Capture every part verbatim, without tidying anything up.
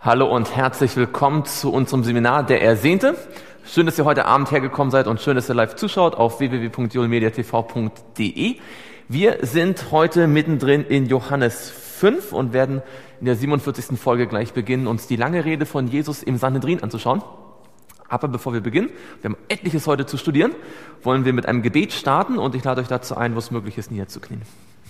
Hallo und herzlich willkommen zu unserem Seminar Der Ersehnte. Schön, dass ihr heute Abend hergekommen seid und schön, dass ihr live zuschaut auf w w w punkt joelmediatv punkt de. Wir sind heute mittendrin in Johannes fünf und werden in der siebenundvierzigsten Folge gleich beginnen, uns die lange Rede von Jesus im Sanhedrin anzuschauen. Aber bevor wir beginnen, wir haben etliches heute zu studieren, wollen wir mit einem Gebet starten und ich lade euch dazu ein, wo es möglich ist, niederzuknien.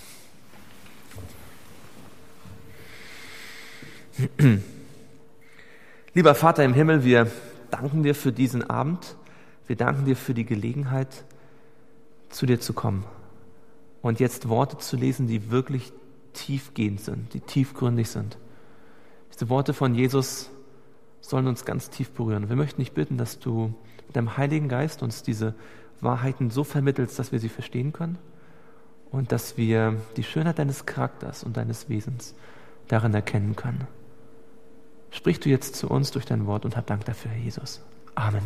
Lieber Vater im Himmel, wir danken dir für diesen Abend. Wir danken dir für die Gelegenheit, zu dir zu kommen und jetzt Worte zu lesen, die wirklich tiefgehend sind, die tiefgründig sind. Diese Worte von Jesus sollen uns ganz tief berühren. Wir möchten dich bitten, dass du mit deinem Heiligen Geist uns diese Wahrheiten so vermittelst, dass wir sie verstehen können und dass wir die Schönheit deines Charakters und deines Wesens darin erkennen können. Sprich du jetzt zu uns durch dein Wort und hab Dank dafür, Herr Jesus. Amen.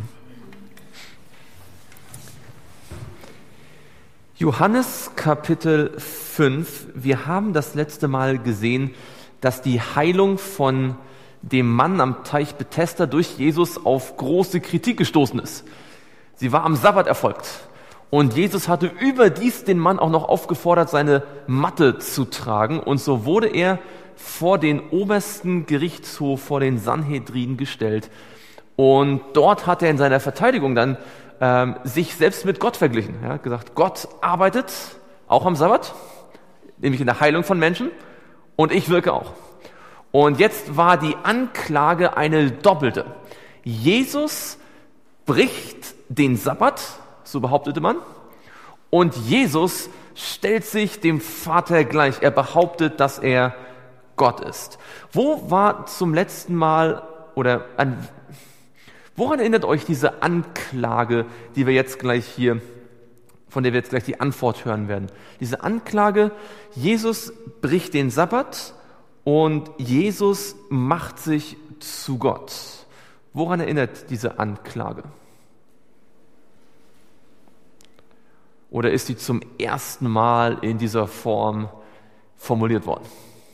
Johannes Kapitel fünf. Wir haben das letzte Mal gesehen, dass die Heilung von dem Mann am Teich Bethesda durch Jesus auf große Kritik gestoßen ist. Sie war am Sabbat erfolgt. Und Jesus hatte überdies den Mann auch noch aufgefordert, seine Matte zu tragen. Und so wurde er vor den obersten Gerichtshof, vor den Sanhedrin gestellt. Und dort hat er in seiner Verteidigung dann ähm, sich selbst mit Gott verglichen. Er hat gesagt, Gott arbeitet auch am Sabbat, nämlich in der Heilung von Menschen, und ich wirke auch. Und jetzt war die Anklage eine doppelte. Jesus bricht den Sabbat, so behauptete man, und Jesus stellt sich dem Vater gleich. Er behauptet, dass er Gott ist. Wo war zum letzten Mal oder an, woran erinnert euch diese Anklage, die wir jetzt gleich hier, von der wir jetzt gleich die Antwort hören werden? Diese Anklage, Jesus bricht den Sabbat und Jesus macht sich zu Gott. Woran erinnert diese Anklage? Oder ist sie zum ersten Mal in dieser Form formuliert worden?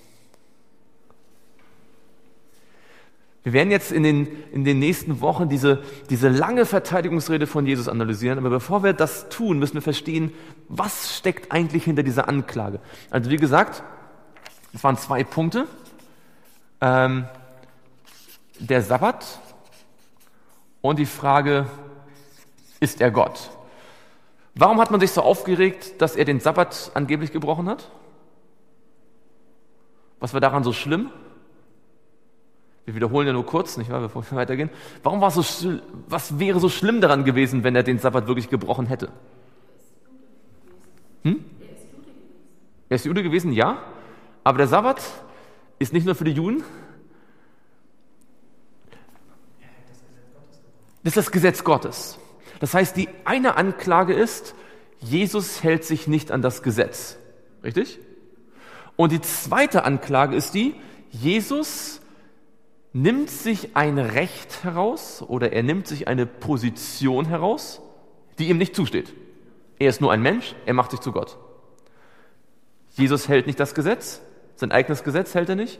Wir werden jetzt in den, in den nächsten Wochen diese, diese lange Verteidigungsrede von Jesus analysieren, aber bevor wir das tun, müssen wir verstehen, was steckt eigentlich hinter dieser Anklage. Also wie gesagt, es waren zwei Punkte. Ähm, der Sabbat und die Frage, ist er Gott? Warum hat man sich so aufgeregt, dass er den Sabbat angeblich gebrochen hat? Was war daran so schlimm? Wir wiederholen ja nur kurz, nicht wahr, bevor wir weitergehen. Warum war es so, was wäre so schlimm daran gewesen, wenn er den Sabbat wirklich gebrochen hätte? Hm? Er ist Jude gewesen, ja. Aber der Sabbat ist nicht nur für die Juden. Das ist das Gesetz Gottes. Das heißt, die eine Anklage ist, Jesus hält sich nicht an das Gesetz. Richtig? Und die zweite Anklage ist die, Jesus nimmt sich ein Recht heraus oder er nimmt sich eine Position heraus, die ihm nicht zusteht. Er ist nur ein Mensch, er macht sich zu Gott. Jesus hält nicht das Gesetz, sein eigenes Gesetz hält er nicht.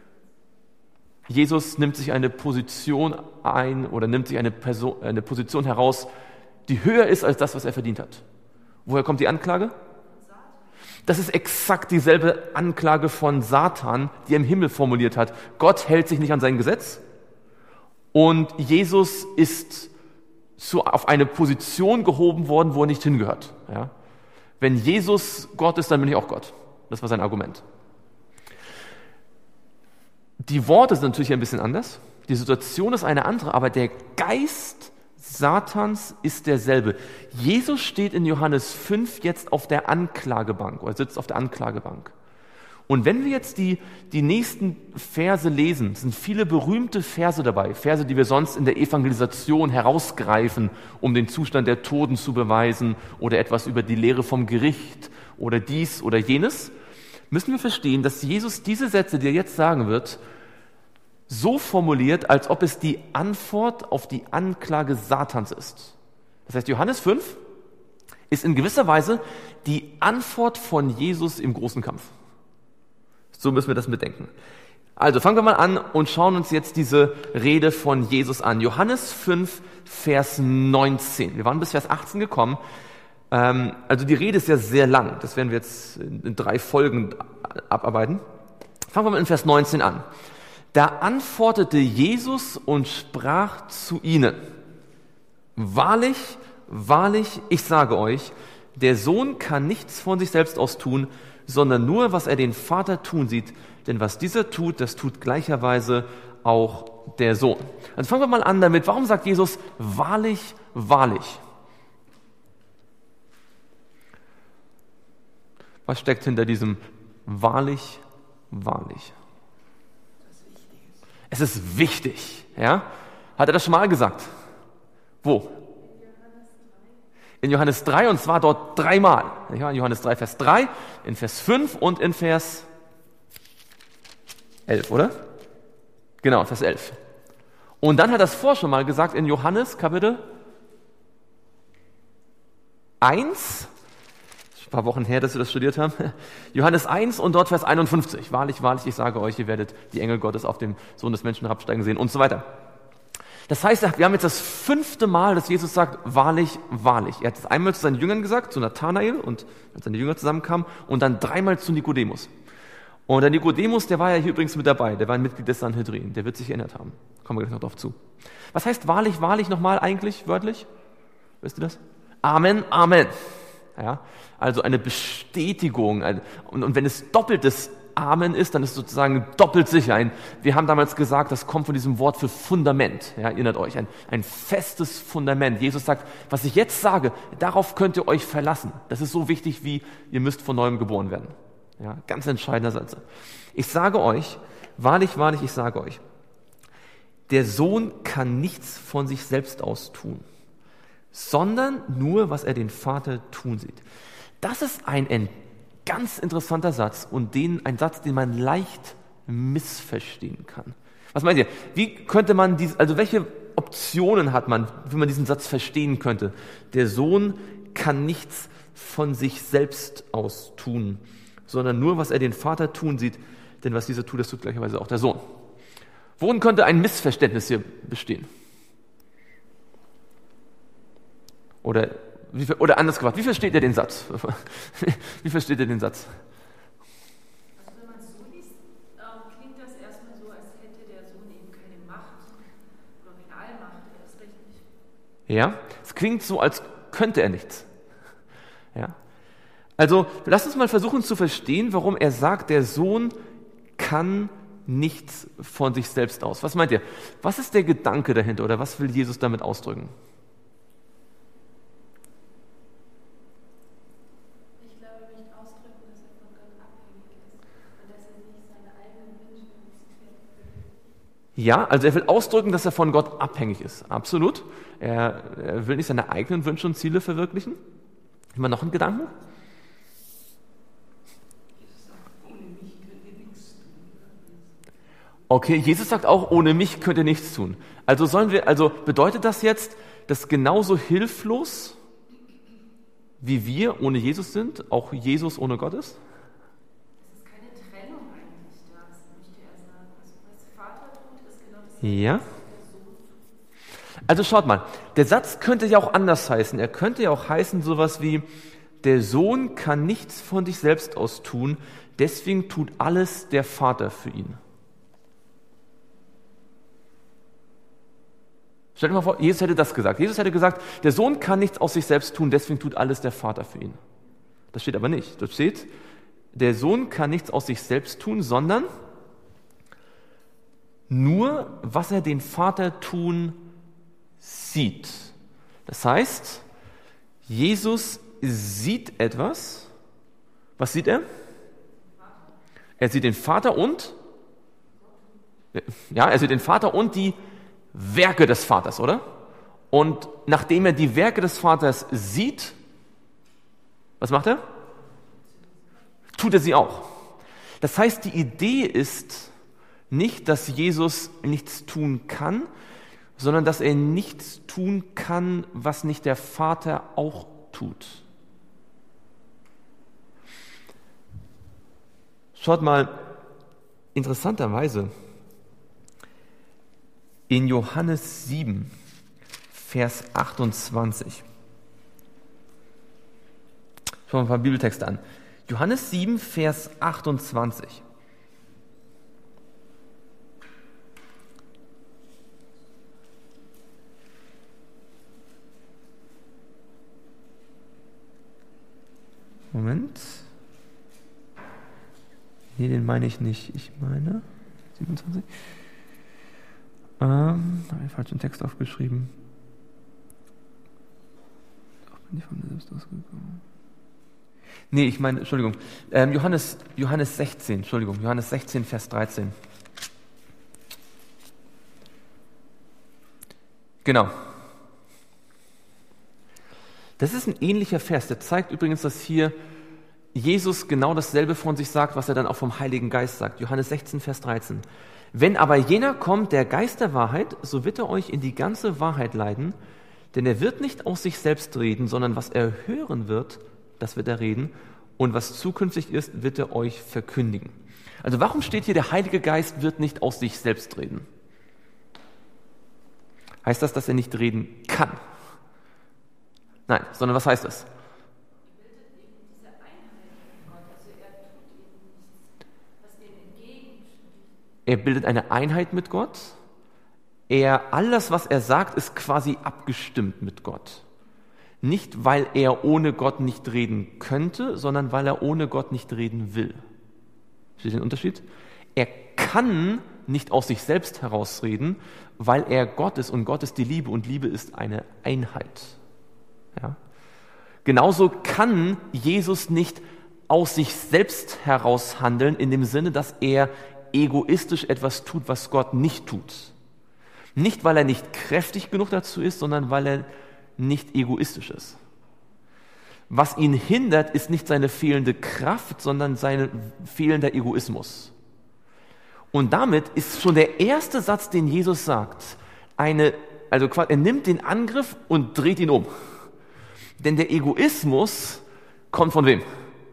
Jesus nimmt sich eine Position ein oder nimmt sich eine, Person, eine Position heraus, die höher ist als das, was er verdient hat. Woher kommt die Anklage? Das ist exakt dieselbe Anklage von Satan, die er im Himmel formuliert hat. Gott hält sich nicht an sein Gesetz und Jesus ist zu, auf eine Position gehoben worden, wo er nicht hingehört. Ja? Wenn Jesus Gott ist, dann bin ich auch Gott. Das war sein Argument. Die Worte sind natürlich ein bisschen anders. Die Situation ist eine andere, aber der Geist Satans ist derselbe. Jesus steht in Johannes fünf jetzt auf der Anklagebank oder sitzt auf der Anklagebank. Und wenn wir jetzt die, die nächsten Verse lesen, sind viele berühmte Verse dabei, Verse, die wir sonst in der Evangelisation herausgreifen, um den Zustand der Toten zu beweisen oder etwas über die Lehre vom Gericht oder dies oder jenes, müssen wir verstehen, dass Jesus diese Sätze, die er jetzt sagen wird, so formuliert, als ob es die Antwort auf die Anklage Satans ist. Das heißt, Johannes fünf ist in gewisser Weise die Antwort von Jesus im großen Kampf. So müssen wir das bedenken. Also fangen wir mal an und schauen uns jetzt diese Rede von Jesus an. Johannes fünf, Vers neunzehn. Wir waren bis Vers achtzehn gekommen. Ähm, also die Rede ist ja sehr lang. Das werden wir jetzt in, in drei Folgen abarbeiten. Fangen wir mal in Vers neunzehn an. Da antwortete Jesus und sprach zu ihnen: Wahrlich, wahrlich, ich sage euch, der Sohn kann nichts von sich selbst aus tun, sondern nur, was er den Vater tun sieht. Denn was dieser tut, das tut gleicherweise auch der Sohn. Also fangen wir mal an damit. Warum sagt Jesus wahrlich, wahrlich? Was steckt hinter diesem wahrlich, wahrlich? Es ist wichtig, ja? Hat er das schon mal gesagt? Wo? In Johannes drei, und zwar dort dreimal. Ja, in Johannes drei, Vers drei, in Vers fünf und in Vers elf, oder? Genau, Vers elf. Und dann hat er es vorher schon mal gesagt in Johannes Kapitel eins, ein paar Wochen her, dass wir das studiert haben, Johannes eins und dort Vers einundfünfzig. Wahrlich, wahrlich, ich sage euch, ihr werdet die Engel Gottes auf dem Sohn des Menschen herabsteigen sehen und so weiter. Das heißt, wir haben jetzt das fünfte Mal, dass Jesus sagt, wahrlich, wahrlich. Er hat es einmal zu seinen Jüngern gesagt, zu Nathanael und als seine Jünger zusammenkamen, und dann dreimal zu Nikodemus. Und der Nikodemus, der war ja hier übrigens mit dabei, der war ein Mitglied des Sanhedrin, der wird sich erinnert haben. Kommen wir gleich noch drauf zu. Was heißt wahrlich, wahrlich nochmal eigentlich, wörtlich? Wisst ihr das? Amen, Amen. Ja, also eine Bestätigung. Ein, und, und wenn es doppeltes Amen ist, dann ist es sozusagen doppelt sicher. Ein, wir haben damals gesagt, das kommt von diesem Wort für Fundament. Ja, erinnert euch, ein, ein festes Fundament. Jesus sagt, was ich jetzt sage, darauf könnt ihr euch verlassen. Das ist so wichtig, wie ihr müsst von neuem geboren werden. Ja, ganz entscheidender Satz. Ich sage euch, wahrlich, wahrlich, ich sage euch, der Sohn kann nichts von sich selbst aus tun, sondern nur, was er den Vater tun sieht. Das ist ein, ein ganz interessanter Satz und den, ein Satz, den man leicht missverstehen kann. Was meint ihr? Wie könnte man dies, also welche Optionen hat man, wie man diesen Satz verstehen könnte? Der Sohn kann nichts von sich selbst aus tun, sondern nur, was er den Vater tun sieht, denn was dieser tut, das tut gleicherweise auch der Sohn. Worin könnte ein Missverständnis hier bestehen? Oder, wie, oder anders gefragt, wie versteht ihr den Satz? Wie versteht ihr den Satz? Also wenn man es so liest, äh, klingt das erstmal so, als hätte der Sohn eben keine Macht oder keine Allmacht, erst recht nicht. Ja, es klingt so, als könnte er nichts. Ja. Also, lasst uns mal versuchen zu verstehen, warum er sagt, der Sohn kann nichts von sich selbst aus. Was meint ihr? Was ist der Gedanke dahinter oder was will Jesus damit ausdrücken? Ich glaube, er möchte ausdrücken, dass er von Gott abhängig ist und dass er nicht seine eigenen Wünsche will. Ja, also er will ausdrücken, dass er von Gott abhängig ist. Absolut. Er, er will nicht seine eigenen Wünsche und Ziele verwirklichen. Haben wir noch einen Gedanken? Okay, Jesus sagt auch, ohne mich könnt ihr nichts tun. Also sollen wir, also bedeutet das jetzt, dass genauso hilflos wie wir ohne Jesus sind, auch Jesus ohne Gott ist? Es ist keine Trennung eigentlich da, das möchte er sagen. Also was der Vater tut, ist genau das, Ja. was der Sohn tut. Also schaut mal, der Satz könnte ja auch anders heißen. Er könnte ja auch heißen sowas wie, der Sohn kann nichts von sich selbst aus tun, deswegen tut alles der Vater für ihn. Stellt euch mal vor, Jesus hätte das gesagt. Jesus hätte gesagt, der Sohn kann nichts aus sich selbst tun, deswegen tut alles der Vater für ihn. Das steht aber nicht. Dort steht, der Sohn kann nichts aus sich selbst tun, sondern nur, was er den Vater tun sieht. Das heißt, Jesus sieht etwas. Was sieht er? Er sieht den Vater und, ja, er sieht den Vater und die Werke des Vaters, oder? Und nachdem er die Werke des Vaters sieht, was macht er? Tut er sie auch. Das heißt, die Idee ist nicht, dass Jesus nichts tun kann, sondern dass er nichts tun kann, was nicht der Vater auch tut. Schaut mal, interessanterweise in Johannes sieben, Vers achtundzwanzig. Schauen wir ein paar Bibeltexte an. Johannes sieben, Vers achtundzwanzig. Moment. Nee, den meine ich nicht. Ich meine siebenundzwanzig. Ähm, habe ich falschen Text aufgeschrieben. Doch bin ich von mir selbst ausgegangen. Nee, ich meine, Entschuldigung. Ähm, Johannes, Johannes sechzehn, Entschuldigung, Johannes sechzehn, Vers dreizehn. Genau. Das ist ein ähnlicher Vers, der zeigt übrigens, dass hier Jesus genau dasselbe von sich sagt, was er dann auch vom Heiligen Geist sagt. Johannes sechzehn, Vers dreizehn. Wenn aber jener kommt, der Geist der Wahrheit, so wird er euch in die ganze Wahrheit leiten, denn er wird nicht aus sich selbst reden, sondern was er hören wird, das wird er reden, und was zukünftig ist, wird er euch verkündigen. Also warum steht hier, der Heilige Geist wird nicht aus sich selbst reden? Heißt das, dass er nicht reden kann? Nein, sondern was heißt das? Er bildet eine Einheit mit Gott. Er, alles, was er sagt, ist quasi abgestimmt mit Gott. Nicht, weil er ohne Gott nicht reden könnte, sondern weil er ohne Gott nicht reden will. Versteht ihr den Unterschied? Er kann nicht aus sich selbst herausreden, weil er Gott ist und Gott ist die Liebe und Liebe ist eine Einheit. Ja? Genauso kann Jesus nicht aus sich selbst heraus handeln, in dem Sinne, dass er egoistisch etwas tut, was Gott nicht tut. Nicht, weil er nicht kräftig genug dazu ist, sondern weil er nicht egoistisch ist. Was ihn hindert, ist nicht seine fehlende Kraft, sondern sein fehlender Egoismus. Und damit ist schon der erste Satz, den Jesus sagt, eine, also er nimmt den Angriff und dreht ihn um. Denn der Egoismus kommt von wem?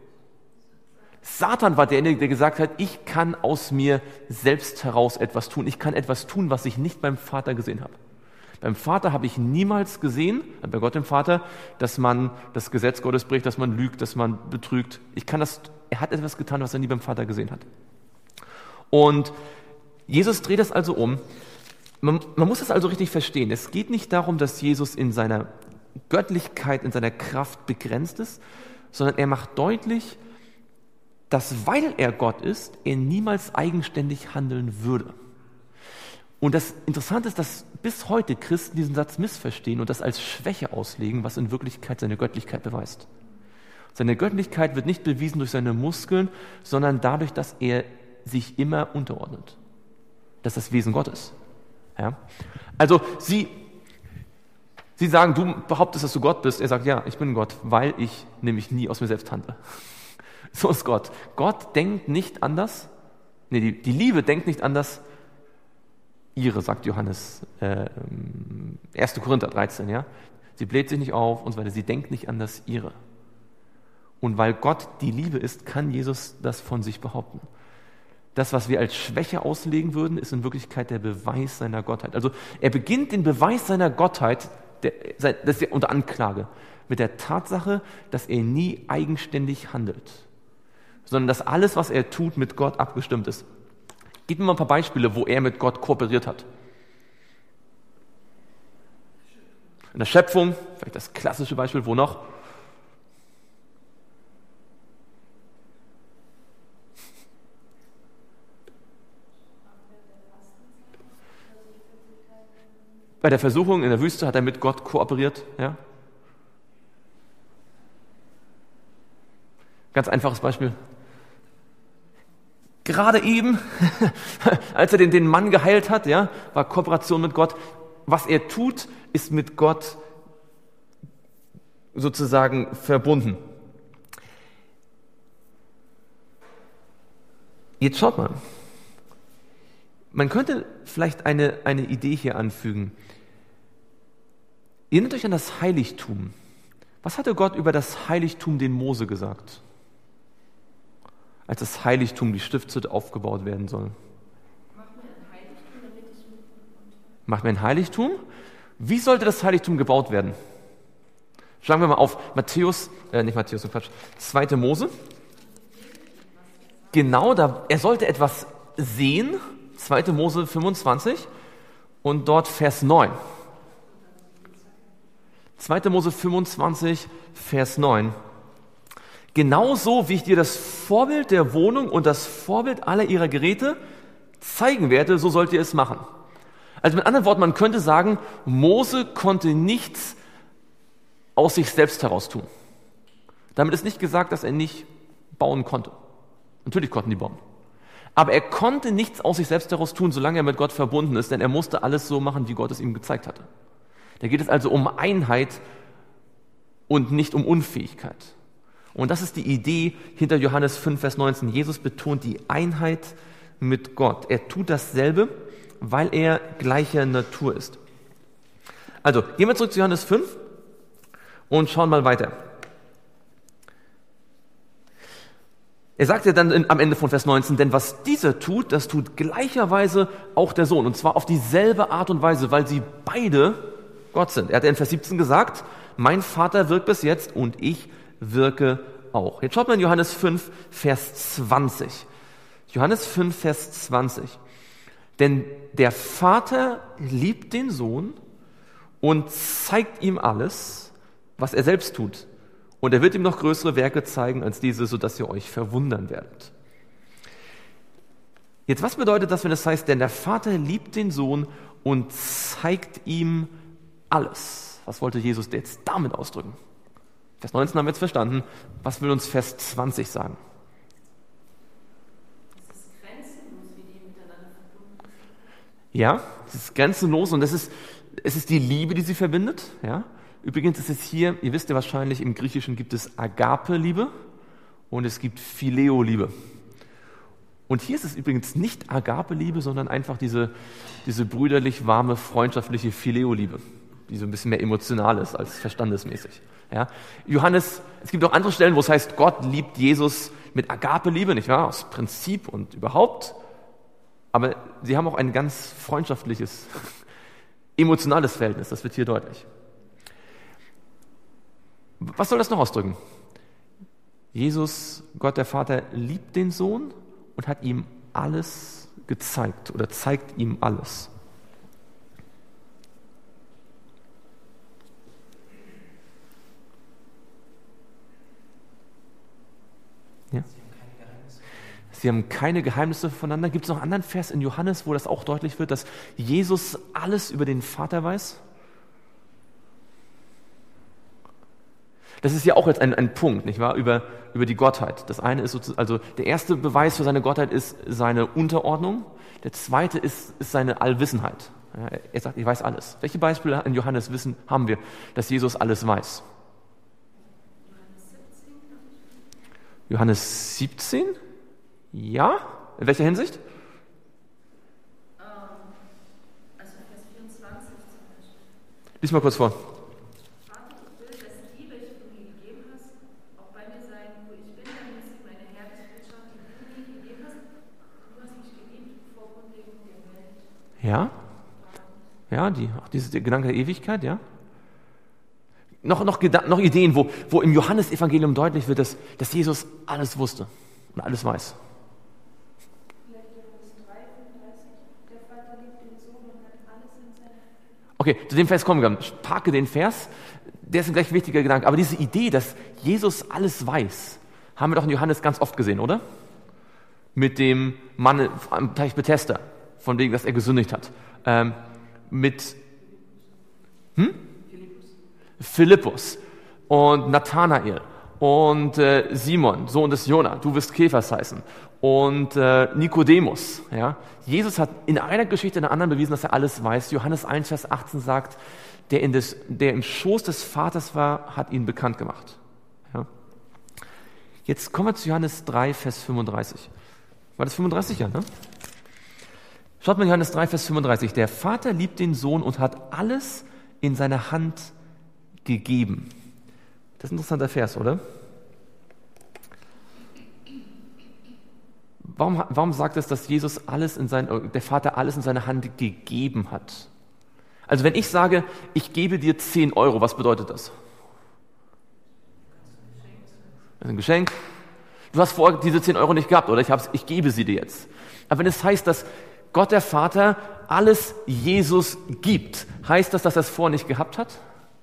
Satan war derjenige, der gesagt hat, ich kann aus mir selbst heraus etwas tun. Ich kann etwas tun, was ich nicht beim Vater gesehen habe. Beim Vater habe ich niemals gesehen, bei Gott dem Vater, dass man das Gesetz Gottes bricht, dass man lügt, dass man betrügt. Ich kann das, er hat etwas getan, was er nie beim Vater gesehen hat. Und Jesus dreht das also um. Man, man muss das also richtig verstehen. Es geht nicht darum, dass Jesus in seiner Göttlichkeit, in seiner Kraft begrenzt ist, sondern er macht deutlich, dass, weil er Gott ist, er niemals eigenständig handeln würde. Und das Interessante ist, dass bis heute Christen diesen Satz missverstehen und das als Schwäche auslegen, was in Wirklichkeit seine Göttlichkeit beweist. Seine Göttlichkeit wird nicht bewiesen durch seine Muskeln, sondern dadurch, dass er sich immer unterordnet. Das ist das Wesen Gottes. Ja? Also Sie, Sie sagen, du behauptest, dass du Gott bist. Er sagt, ja, ich bin Gott, weil ich nämlich nie aus mir selbst handle. So ist Gott. Gott denkt nicht anders. Nee, die, die Liebe denkt nicht anders. Ihre, sagt Johannes, äh, erster Korinther dreizehn, ja. Sie bläht sich nicht auf und so weiter. Sie denkt nicht anders, ihre. Und weil Gott die Liebe ist, kann Jesus das von sich behaupten. Das, was wir als Schwäche auslegen würden, ist in Wirklichkeit der Beweis seiner Gottheit. Also er beginnt den Beweis seiner Gottheit, der, das ist ja unter Anklage, mit der Tatsache, dass er nie eigenständig handelt, sondern dass alles, was er tut, mit Gott abgestimmt ist. Gib mir mal ein paar Beispiele, wo er mit Gott kooperiert hat. In der Schöpfung, vielleicht das klassische Beispiel, wo noch? Bei der Versuchung in der Wüste hat er mit Gott kooperiert. Ja? Ganz einfaches Beispiel. Gerade eben, als er den, den Mann geheilt hat, ja, war Kooperation mit Gott. Was er tut, ist mit Gott sozusagen verbunden. Jetzt schaut mal. Man könnte vielleicht eine, eine Idee hier anfügen. Erinnert euch an das Heiligtum. Was hatte Gott über das Heiligtum den Mose gesagt? als das Heiligtum, die Stiftshütte aufgebaut werden soll. Mach mir ein Heiligtum, damit ich mit. Macht mir ein Heiligtum? Wie sollte das Heiligtum gebaut werden? Schlagen wir mal auf Matthäus, äh, nicht Matthäus, Quatsch, zweite Mose. Genau, da, er sollte etwas sehen, zweite Mose fünfundzwanzig und dort Vers neun. zweite Mose fünfundzwanzig, Vers neun. Genauso wie ich dir das Vorbild der Wohnung und das Vorbild aller ihrer Geräte zeigen werde, so sollt ihr es machen. Also mit anderen Worten, man könnte sagen, Mose konnte nichts aus sich selbst heraus tun. Damit ist nicht gesagt, dass er nicht bauen konnte. Natürlich konnten die bauen. Aber er konnte nichts aus sich selbst heraus tun, solange er mit Gott verbunden ist, denn er musste alles so machen, wie Gott es ihm gezeigt hatte. Da geht es also um Einheit und nicht um Unfähigkeit. Und das ist die Idee hinter Johannes fünf, Vers neunzehn. Jesus betont die Einheit mit Gott. Er tut dasselbe, weil er gleicher Natur ist. Also, gehen wir zurück zu Johannes fünf und schauen mal weiter. Er sagt ja dann in, am Ende von Vers neunzehn, denn was dieser tut, das tut gleicherweise auch der Sohn. Und zwar auf dieselbe Art und Weise, weil sie beide Gott sind. Er hat in Vers siebzehn gesagt, mein Vater wirkt bis jetzt und ich wirke auch. Jetzt schaut mal in Johannes fünf, Vers zwanzig. Johannes fünf, Vers zwanzig. Denn der Vater liebt den Sohn und zeigt ihm alles, was er selbst tut. Und er wird ihm noch größere Werke zeigen als diese, sodass ihr euch verwundern werdet. Jetzt, was bedeutet das, wenn es heißt, denn der Vater liebt den Sohn und zeigt ihm alles? Was wollte Jesus jetzt damit ausdrücken? Vers neunzehn haben wir jetzt verstanden. Was will uns Vers zwanzig sagen? Es ist grenzenlos, wie die miteinander verbunden sind. Ja, es ist grenzenlos und es ist, es ist die Liebe, die sie verbindet. Ja? Übrigens ist es hier, ihr wisst ja wahrscheinlich, im Griechischen gibt es Agape-Liebe und es gibt Phileo-Liebe. Und hier ist es übrigens nicht Agape-Liebe, sondern einfach diese, diese brüderlich warme, freundschaftliche Phileo-Liebe, die so ein bisschen mehr emotional ist als verstandesmäßig. Ja? Johannes, es gibt auch andere Stellen, wo es heißt, Gott liebt Jesus mit Agape-Liebe, nicht wahr? Aus Prinzip und überhaupt. Aber sie haben auch ein ganz freundschaftliches, emotionales Verhältnis, das wird hier deutlich. Was soll das noch ausdrücken? Jesus, Gott der Vater, liebt den Sohn und hat ihm alles gezeigt oder zeigt ihm alles. Ja? Sie haben keine Geheimnisse voneinander. Gibt es noch einen anderen Vers in Johannes, wo das auch deutlich wird, dass Jesus alles über den Vater weiß? Das ist ja auch jetzt ein, ein Punkt, nicht wahr, über, über die Gottheit. Das eine ist sozusagen, also der erste Beweis für seine Gottheit ist seine Unterordnung. Der zweite ist, ist seine Allwissenheit. Ja, er sagt, ich weiß alles. Welche Beispiele in Johannes wissen, haben wir, dass Jesus alles weiß? Johannes siebzehn? Ja? In welcher Hinsicht? Ähm, also Vers vierundzwanzig zum Beispiel. Lies mal kurz vor. Vater, ich will, dass die, welche du mir gegeben hast, auch bei mir sein, wo ich bin, damit sie meine Herrlichkeit schauen, die du mir gegeben hast. Du hast mich geliebt vor Grundlegung der Welt. Ja? Ja, die, auch dieses der Gedanke der Ewigkeit, ja? Noch, noch, noch Ideen, wo, wo im Johannesevangelium deutlich wird, dass, dass Jesus alles wusste und alles weiß. Vielleicht Johannes drei, fünfunddreißig. Der Vater liebt den Sohn und hat alles in seiner Hand. Okay, zu dem Vers kommen wir. Ich parke den Vers. Der ist ein gleich wichtiger Gedanke. Aber diese Idee, dass Jesus alles weiß, haben wir doch in Johannes ganz oft gesehen, oder? Mit dem Mann am Teich Bethesda, von wegen, dass er gesündigt hat. Ähm, mit hm? Philippus und Nathanael und äh, Simon, Sohn des Jona, du wirst Kephas heißen, und äh, Nikodemus. Ja? Jesus hat in einer Geschichte in der anderen bewiesen, dass er alles weiß. Johannes eins, Vers achtzehn sagt, der, in des, der im Schoß des Vaters war, hat ihn bekannt gemacht. Ja? Jetzt kommen wir zu Johannes drei, Vers fünfunddreißig. War das fünfunddreißig, ja, ne? Schaut mal Johannes drei, Vers fünfunddreißig. Der Vater liebt den Sohn und hat alles in seine Hand gegeben. Das ist ein interessanter Vers, oder? warum, warum sagt es, dass Jesus alles in sein, der Vater alles in seine Hand gegeben hat? Also wenn ich sage, ich gebe dir zehn Euro, was bedeutet das? Das ist ein Geschenk. Du hast vorher diese zehn Euro nicht gehabt, oder? Ich, hab's, ich gebe sie dir jetzt. Aber wenn es heißt, dass Gott der Vater alles Jesus gibt, heißt das, dass er es vorher nicht gehabt hat?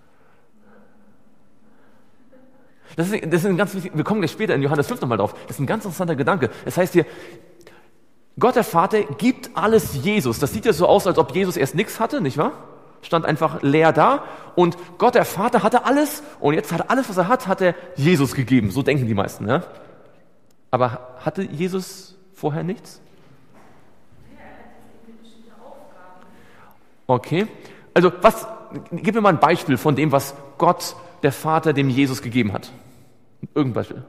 Das ist, das ist ein ganz wichtig, wir kommen gleich später in Johannes fünf nochmal drauf. Das ist ein ganz interessanter Gedanke. Das heißt hier, Gott der Vater gibt alles Jesus. Das sieht ja so aus, als ob Jesus erst nichts hatte, nicht wahr? Stand einfach leer da und Gott der Vater hatte alles und jetzt hat er alles, was er hat, hat er Jesus gegeben. So denken die meisten, ja? Aber hatte Jesus vorher nichts? Okay. Also was, gib mir mal ein Beispiel von dem, was Gott der Vater dem Jesus gegeben hat. Irgendein Beispiel.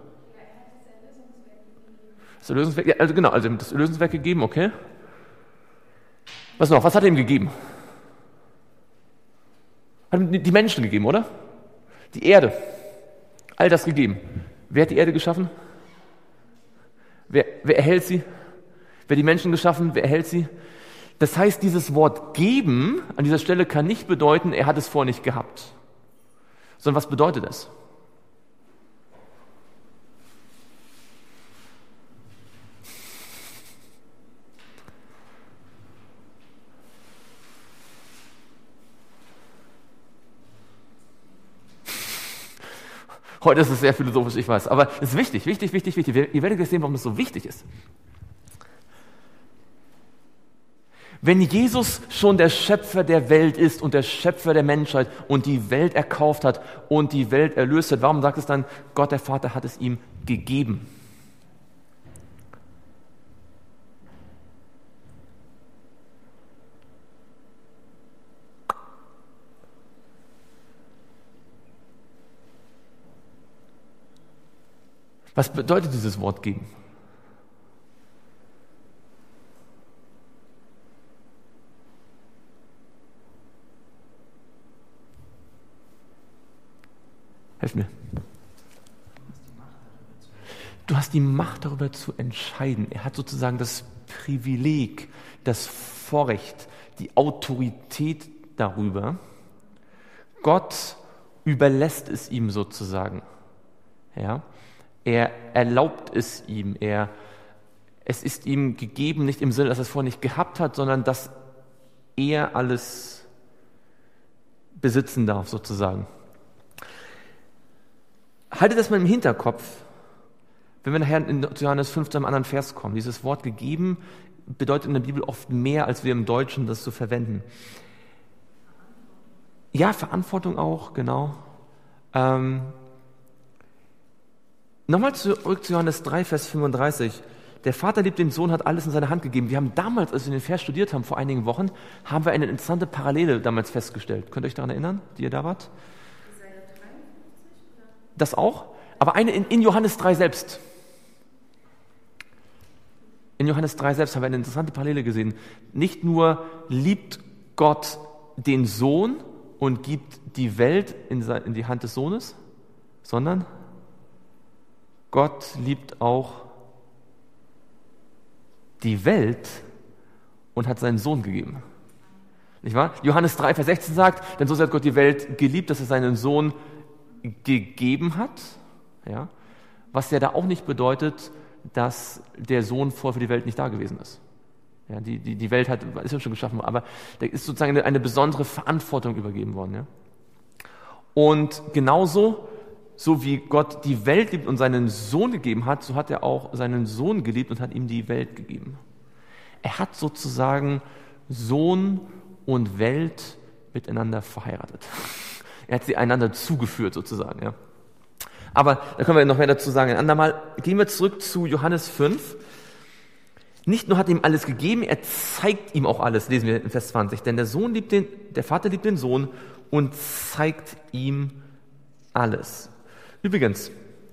Das Erlösungswerk, ja, also genau, also das Erlösungswerk gegeben, okay. Was noch? Was hat er ihm gegeben? Hat ihm die Menschen gegeben, oder? Die Erde. All das gegeben. Wer hat die Erde geschaffen? Wer, wer erhält sie? Wer hat die Menschen geschaffen? Wer erhält sie? Das heißt, dieses Wort geben an dieser Stelle kann nicht bedeuten, er hat es vorher nicht gehabt. Sondern was bedeutet es? Heute ist es sehr philosophisch, ich weiß, aber es ist wichtig, wichtig, wichtig, wichtig. Ihr werdet jetzt sehen, warum es so wichtig ist. Wenn Jesus schon der Schöpfer der Welt ist und der Schöpfer der Menschheit und die Welt erkauft hat und die Welt erlöst hat, warum sagt es dann, Gott der Vater hat es ihm gegeben? Was bedeutet dieses Wort geben? Helf mir. Du hast die Macht darüber zu entscheiden. Er hat sozusagen das Privileg, das Vorrecht, die Autorität darüber. Gott überlässt es ihm sozusagen. Ja? Er erlaubt es ihm. Er, es ist ihm gegeben, nicht im Sinne, dass er es vorher nicht gehabt hat, sondern dass er alles besitzen darf, sozusagen. Haltet das mal im Hinterkopf, wenn wir nachher in Johannes fünf zu einem anderen Vers kommen. Dieses Wort gegeben bedeutet in der Bibel oft mehr, als wir im Deutschen das so verwenden. Ja, Verantwortung auch, genau. Ähm, Nochmal zurück zu Johannes drei, Vers fünfunddreißig. Der Vater liebt den Sohn, hat alles in seine Hand gegeben. Wir haben damals, als wir den Vers studiert haben, vor einigen Wochen, haben wir eine interessante Parallele damals festgestellt. Könnt ihr euch daran erinnern, die ihr da wart? Das auch, aber eine in, in Johannes drei selbst. In Johannes drei selbst haben wir eine interessante Parallele gesehen. Nicht nur liebt Gott den Sohn und gibt die Welt in, in die Hand des Sohnes, sondern Gott liebt auch die Welt und hat seinen Sohn gegeben. Nicht wahr? Johannes drei, Vers sechzehn sagt, denn so sehr hat Gott die Welt geliebt, dass er seinen Sohn gegeben hat. Ja? Was ja da auch nicht bedeutet, dass der Sohn vorher für die Welt nicht da gewesen ist. Ja, die, die, die Welt hat, ist ja schon geschaffen, aber da ist sozusagen eine, eine besondere Verantwortung übergeben worden. Ja? Und genauso, so wie Gott die Welt liebt und seinen Sohn gegeben hat, so hat er auch seinen Sohn geliebt und hat ihm die Welt gegeben. Er hat sozusagen Sohn und Welt miteinander verheiratet. Er hat sie einander zugeführt sozusagen. Ja. Aber da können wir noch mehr dazu sagen. Ein andermal gehen wir zurück zu Johannes fünf. Nicht nur hat er ihm alles gegeben, er zeigt ihm auch alles, lesen wir in Vers zwanzig. Denn der Sohn liebt den, der Vater liebt den Sohn und zeigt ihm alles. Übrigens,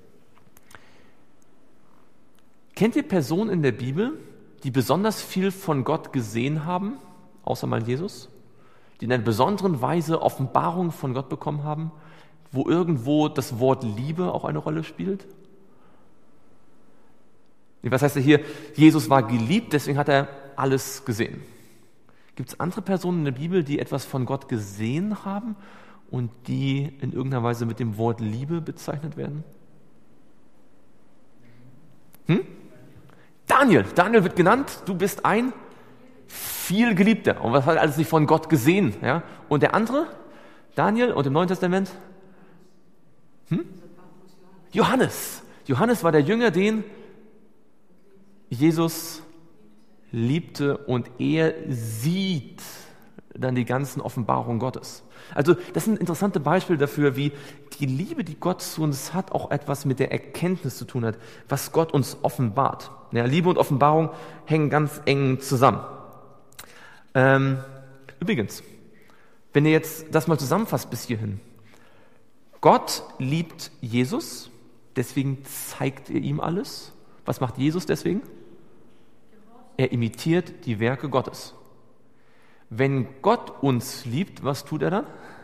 kennt ihr Personen in der Bibel, die besonders viel von Gott gesehen haben, außer mal Jesus? Die in einer besonderen Weise Offenbarung von Gott bekommen haben, wo irgendwo das Wort Liebe auch eine Rolle spielt? Was heißt hier, Jesus war geliebt, deswegen hat er alles gesehen. Gibt es andere Personen in der Bibel, die etwas von Gott gesehen haben und die in irgendeiner Weise mit dem Wort Liebe bezeichnet werden? Hm? Daniel, Daniel wird genannt, du bist ein viel Geliebter. Und was hat er alles nicht von Gott gesehen? Ja? Und der andere, Daniel und im Neuen Testament? Hm? Johannes. Johannes war der Jünger, den Jesus liebte und er sieht dann die ganzen Offenbarungen Gottes. Also das sind interessante Beispiele dafür, wie die Liebe, die Gott zu uns hat, auch etwas mit der Erkenntnis zu tun hat, was Gott uns offenbart. Ja, Liebe und Offenbarung hängen ganz eng zusammen. Ähm, übrigens, wenn ihr jetzt das mal zusammenfasst bis hierhin, Gott liebt Jesus, deswegen zeigt er ihm alles. Was macht Jesus deswegen? Er imitiert die Werke Gottes. Wenn Gott uns liebt, was tut er dann?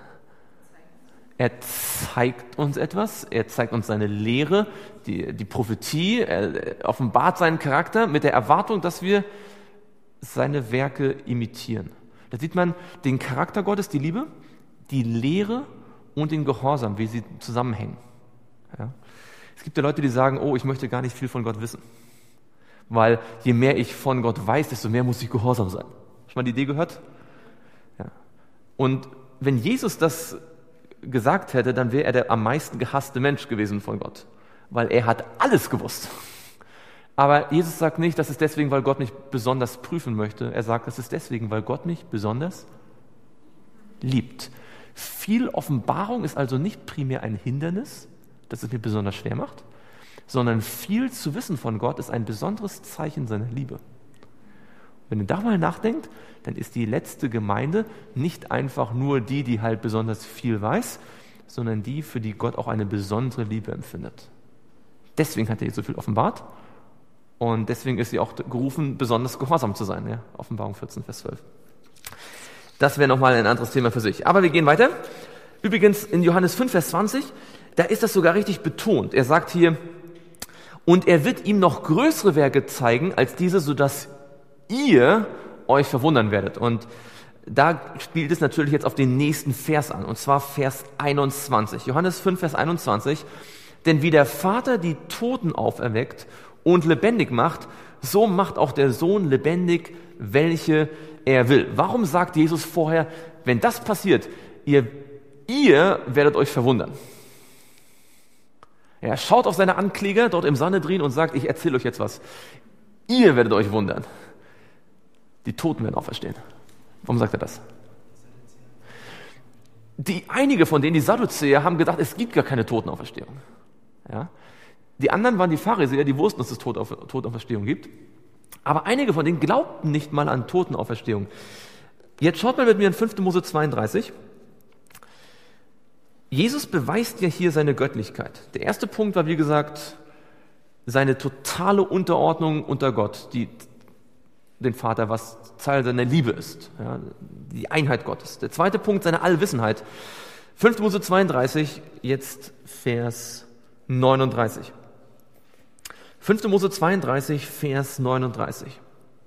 Er zeigt uns etwas, er zeigt uns seine Lehre, die, die Prophetie, er offenbart seinen Charakter mit der Erwartung, dass wir seine Werke imitieren. Da sieht man den Charakter Gottes, die Liebe, die Lehre und den Gehorsam, wie sie zusammenhängen. Ja. Es gibt ja Leute, die sagen, oh, ich möchte gar nicht viel von Gott wissen. Weil je mehr ich von Gott weiß, desto mehr muss ich gehorsam sein. Hast du mal die Idee gehört? Ja. Und wenn Jesus das gesagt hätte, dann wäre er der am meisten gehasste Mensch gewesen von Gott. Weil er hat alles gewusst. Aber Jesus sagt nicht, das ist deswegen, weil Gott mich besonders prüfen möchte. Er sagt, das ist deswegen, weil Gott mich besonders liebt. Viel Offenbarung ist also nicht primär ein Hindernis, das es mir besonders schwer macht, sondern viel zu wissen von Gott ist ein besonderes Zeichen seiner Liebe. Wenn ihr da mal nachdenkt, dann ist die letzte Gemeinde nicht einfach nur die, die halt besonders viel weiß, sondern die, für die Gott auch eine besondere Liebe empfindet. Deswegen hat er ihr so viel offenbart und deswegen ist sie auch gerufen, besonders gehorsam zu sein. Ja? Offenbarung vierzehn, Vers zwölf. Das wäre nochmal ein anderes Thema für sich. Aber wir gehen weiter. Übrigens in Johannes fünf, Vers zwanzig, da ist das sogar richtig betont. Er sagt hier, und er wird ihm noch größere Werke zeigen als diese, sodass ihr euch verwundern werdet. Und da spielt es natürlich jetzt auf den nächsten Vers an, und zwar Vers einundzwanzig. Johannes fünf, Vers einundzwanzig. Denn wie der Vater die Toten auferweckt und lebendig macht, so macht auch der Sohn lebendig, welche er will. Warum sagt Jesus vorher, wenn das passiert, ihr, ihr werdet euch verwundern? Er schaut auf seine Ankläger dort im Sanhedrin und sagt, ich erzähle euch jetzt was. Ihr werdet euch wundern. Die Toten werden auferstehen. Warum sagt er das? Die, einige von denen, die Sadduzäer, haben gedacht, es gibt gar keine Totenauferstehung. Ja? Die anderen waren die Pharisäer, die wussten, dass es Totenauferstehung gibt. Aber einige von denen glaubten nicht mal an Totenauferstehung. Jetzt schaut mal mit mir in fünften Mose zweiunddreißig. Jesus beweist ja hier seine Göttlichkeit. Der erste Punkt war, wie gesagt, seine totale Unterordnung unter Gott, die, den Vater, was Teil seiner Liebe ist, ja, die Einheit Gottes. Der zweite Punkt, seine Allwissenheit. fünften Mose zweiunddreißig, jetzt Vers neununddreißig. fünften Mose zweiunddreißig, Vers neununddreißig.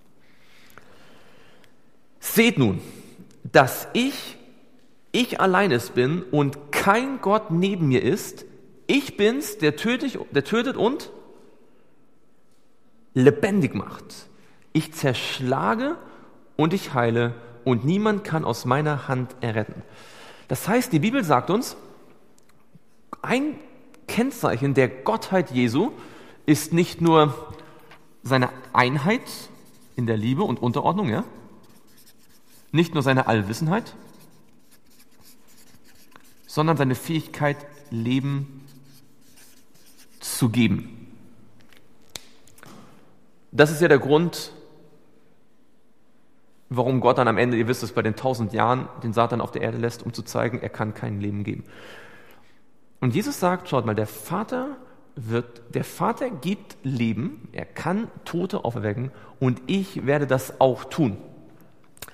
Seht nun, dass ich, ich allein es bin und kein Gott neben mir ist. Ich bin's, der tötet, der tötet und lebendig macht. Ich zerschlage und ich heile und niemand kann aus meiner Hand erretten. Das heißt, die Bibel sagt uns, ein Kennzeichen der Gottheit Jesu ist nicht nur seine Einheit in der Liebe und Unterordnung, ja? Nicht nur seine Allwissenheit, sondern seine Fähigkeit, Leben zu geben. Das ist ja der Grund, warum Gott dann am Ende, ihr wisst es, bei den tausend Jahren den Satan auf der Erde lässt, um zu zeigen, er kann kein Leben geben. Und Jesus sagt, schaut mal, der Vater wird, der Vater gibt Leben, er kann Tote auferwecken und ich werde das auch tun.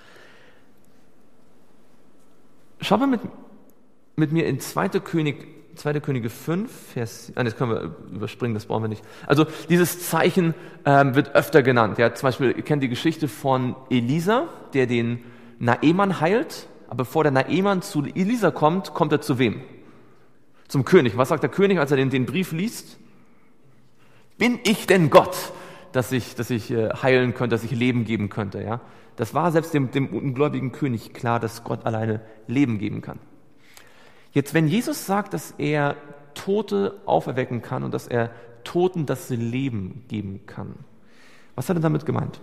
Schaut mal mit, mit mir in zweiter Könige zweite Könige fünf, Vers, ah, das können wir überspringen, das brauchen wir nicht. Also dieses Zeichen ähm, wird öfter genannt. Ja, zum Beispiel, ihr kennt die Geschichte von Elisa, der den Naeman heilt, aber bevor der Naeman zu Elisa kommt, kommt er zu wem? Zum König. Was sagt der König, als er den, den Brief liest? Bin ich denn Gott, dass ich, dass ich äh, heilen könnte, dass ich Leben geben könnte? Ja, das war selbst dem, dem ungläubigen König klar, dass Gott alleine Leben geben kann. Jetzt, wenn Jesus sagt, dass er Tote auferwecken kann und dass er Toten das Leben geben kann, was hat er damit gemeint?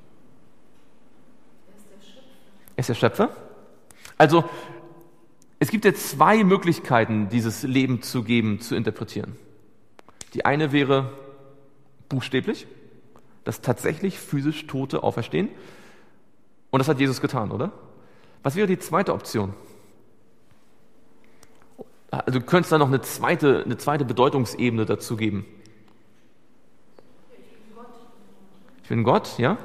Er ist der Schöpfer. Also, es gibt jetzt zwei Möglichkeiten, dieses Leben zu geben, zu interpretieren. Die eine wäre buchstäblich, dass tatsächlich physisch Tote auferstehen. Und das hat Jesus getan, oder? Was wäre die zweite Option? Also du könntest da noch eine zweite, eine zweite Bedeutungsebene dazu geben. Ich bin Gott, ja?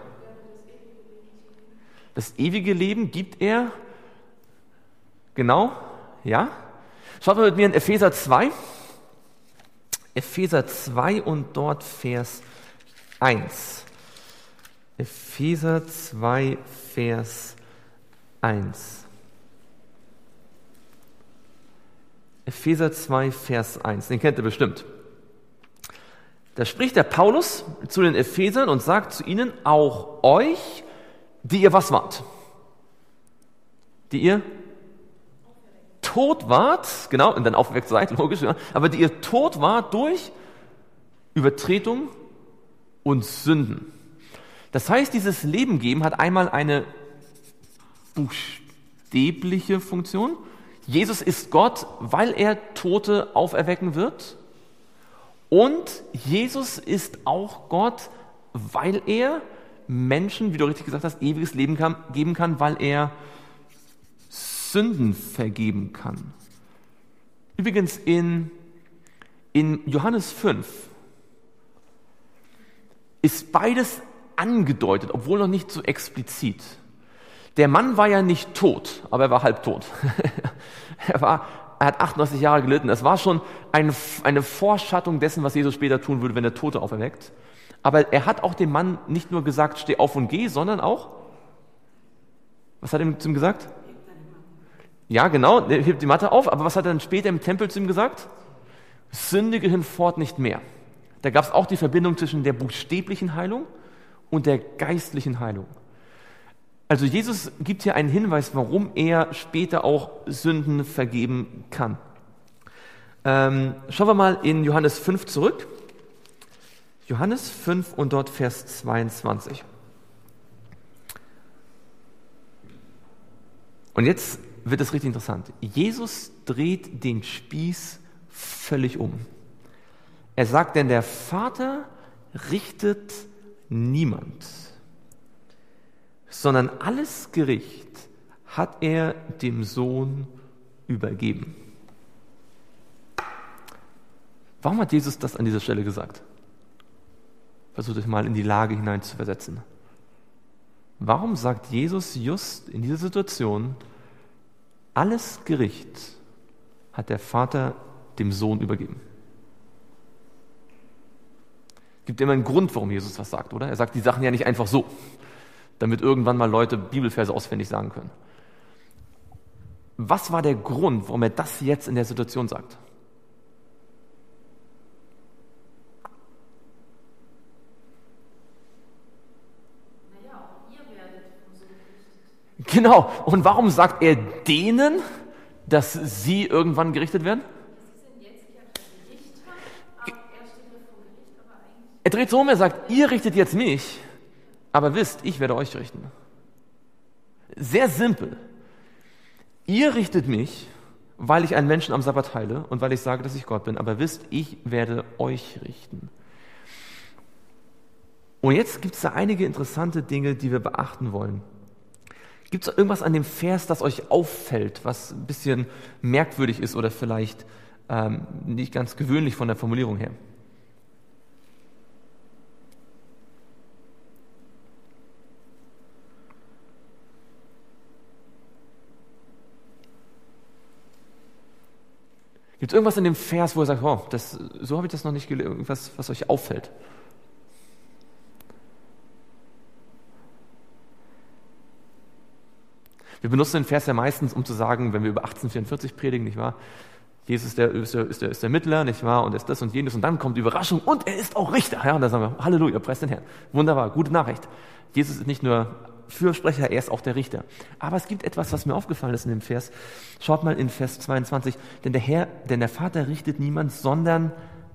Das ewige Leben gibt er, genau, ja? Schaut mal mit mir in Epheser zwei. Epheser zwei und dort Vers eins. Epheser zwei, Vers eins. Epheser zwei, Vers eins, den kennt ihr bestimmt. Da spricht der Paulus zu den Ephesern und sagt zu ihnen, auch euch, die ihr was wart? Die ihr tot wart, genau, und dann aufgeweckt seid, logisch, ja, aber die ihr tot wart durch Übertretung und Sünden. Das heißt, dieses Leben geben hat einmal eine buchstäbliche Funktion. Jesus ist Gott, weil er Tote auferwecken wird. Und Jesus ist auch Gott, weil er Menschen, wie du richtig gesagt hast, ewiges Leben kann, geben kann, weil er Sünden vergeben kann. Übrigens in, in Johannes fünf ist beides angedeutet, obwohl noch nicht so explizit. Der Mann war ja nicht tot, aber er war halbtot. er, war, er hat achtundneunzig Jahre gelitten. Das war schon eine, eine Vorschattung dessen, was Jesus später tun würde, wenn er Tote auferweckt. Aber er hat auch dem Mann nicht nur gesagt, steh auf und geh, sondern auch, was hat er zu ihm gesagt? Ja, genau, er hebt die Matte auf, aber was hat er dann später im Tempel zu ihm gesagt? Sündige hinfort nicht mehr. Da gab es auch die Verbindung zwischen der buchstäblichen Heilung und der geistlichen Heilung. Also Jesus gibt hier einen Hinweis, warum er später auch Sünden vergeben kann. Ähm, schauen wir mal in Johannes fünf zurück. Johannes fünf und dort Vers zweiundzwanzig. Und jetzt wird es richtig interessant. Jesus dreht den Spieß völlig um. Er sagt, denn der Vater richtet niemand, sondern alles Gericht hat er dem Sohn übergeben. Warum hat Jesus das an dieser Stelle gesagt? Versucht euch mal in die Lage hinein zu versetzen. Warum sagt Jesus just in dieser Situation, alles Gericht hat der Vater dem Sohn übergeben? Es gibt immer einen Grund, warum Jesus das sagt, oder? Er sagt die Sachen ja nicht einfach so, damit irgendwann mal Leute Bibelverse auswendig sagen können. Was war der Grund, warum er das jetzt in der Situation sagt? Naja, auch ihr werdet vom Sohn gerichtet. Genau. Und warum sagt er denen, dass sie irgendwann gerichtet werden? Sie sind jetzt ja kein Richter, aber er steht ja vor Gericht, aber eigentlich. Er dreht so um, er sagt, ihr richtet jetzt mich, aber wisst, ich werde euch richten. Sehr simpel. Ihr richtet mich, weil ich einen Menschen am Sabbat heile und weil ich sage, dass ich Gott bin, aber wisst, ich werde euch richten. Und jetzt gibt es da einige interessante Dinge, die wir beachten wollen. Gibt es irgendwas an dem Vers, das euch auffällt, was ein bisschen merkwürdig ist oder vielleicht ähm, nicht ganz gewöhnlich von der Formulierung her? Gibt es irgendwas in dem Vers, wo er sagt, oh, das, so habe ich das noch nicht gelesen, irgendwas, was euch auffällt? Wir benutzen den Vers ja meistens, um zu sagen, wenn wir über achtzehnhundertvierundvierzig predigen, nicht wahr? Jesus der, ist, der, ist, der, ist der Mittler, nicht wahr? Und er ist das und jenes. Und dann kommt die Überraschung und er ist auch Richter. Ja, und dann sagen wir, Halleluja, preist den Herrn. Wunderbar, gute Nachricht. Jesus ist nicht nur Fürsprecher, er ist auch der Richter. Aber es gibt etwas, was mir aufgefallen ist in dem Vers. Schaut mal in Vers zweiundzwanzig. Denn der Herr, denn der Vater richtet niemand, sondern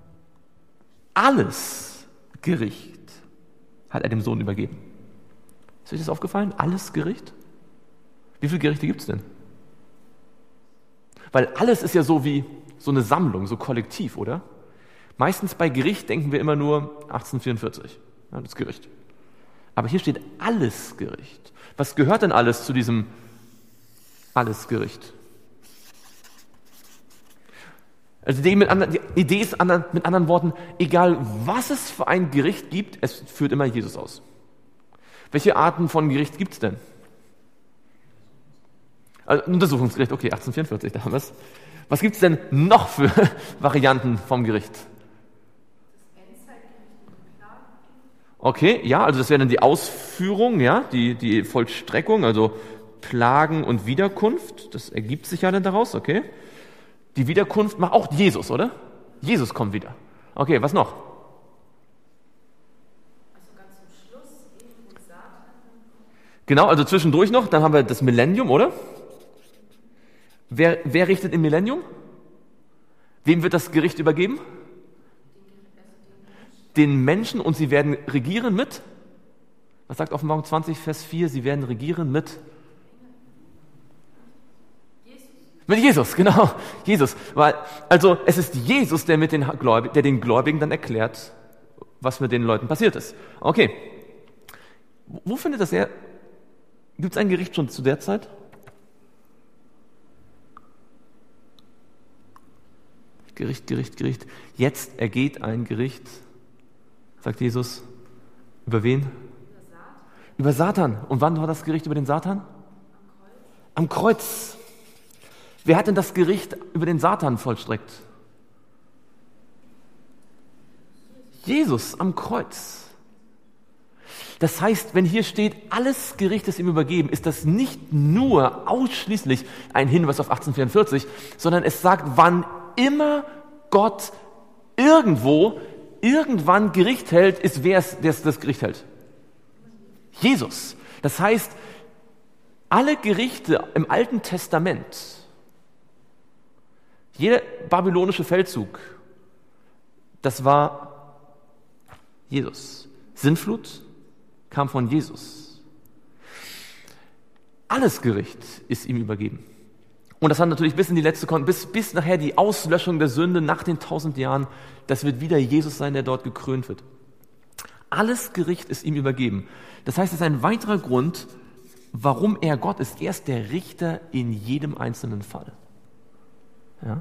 alles Gericht hat er dem Sohn übergeben. Ist euch das aufgefallen? Alles Gericht? Wie viele Gerichte gibt es denn? Weil alles ist ja so wie so eine Sammlung, so kollektiv, oder? Meistens bei Gericht denken wir immer nur achtzehnhundertvierundvierzig, ja, das Gericht. Aber hier steht alles Gericht. Was gehört denn alles zu diesem alles Gericht? Also die, mit anderen, die Idee ist anderen, mit anderen Worten, egal was es für ein Gericht gibt, es führt immer Jesus aus. Welche Arten von Gericht gibt es denn? Also Untersuchungsgericht, okay, achtzehnhundertvierundvierzig, da haben wir es. Was gibt es denn noch für Varianten vom Gericht? Okay, ja, also das wäre dann die Ausführung, ja, die, die Vollstreckung, also Plagen und Wiederkunft, das ergibt sich ja dann daraus, okay. Die Wiederkunft macht auch Jesus, oder? Jesus kommt wieder. Okay, was noch? Also ganz zum Schluss, eben wo Satan. Genau, also zwischendurch noch, dann haben wir das Millennium, oder? Wer, wer richtet im Millennium? Wem wird das Gericht übergeben? Den Menschen, und sie werden regieren mit? Was sagt Offenbarung zwanzig, Vers vier? Sie werden regieren mit? Jesus. Mit Jesus, genau. Jesus. Weil, also es ist Jesus, der, mit den Gläubigen, der den Gläubigen dann erklärt, was mit den Leuten passiert ist. Okay. Wo findet das her? Gibt es ein Gericht schon zu der Zeit? Gericht, Gericht, Gericht. Jetzt ergeht ein Gericht, sagt Jesus. Über wen? Über Satan. Über Satan. Und wann war das Gericht über den Satan? Am Kreuz. Am Kreuz. Wer hat denn das Gericht über den Satan vollstreckt? Jesus am Kreuz. Das heißt, wenn hier steht, alles Gericht ist ihm übergeben, ist das nicht nur ausschließlich ein Hinweis auf achtzehnhundertvierundvierzig, sondern es sagt, wann immer Gott irgendwo, irgendwann Gericht hält, ist wer es, der das Gericht hält? Jesus. Das heißt, alle Gerichte im Alten Testament, jeder babylonische Feldzug, das war Jesus. Sintflut kam von Jesus. Alles Gericht ist ihm übergeben. Und das hat natürlich bis in die letzte Kon- bis, bis nachher die Auslöschung der Sünde nach den tausend Jahren, das wird wieder Jesus sein, der dort gekrönt wird. Alles Gericht ist ihm übergeben. Das heißt, es ist ein weiterer Grund, warum er Gott ist. Er ist der Richter in jedem einzelnen Fall. Ja?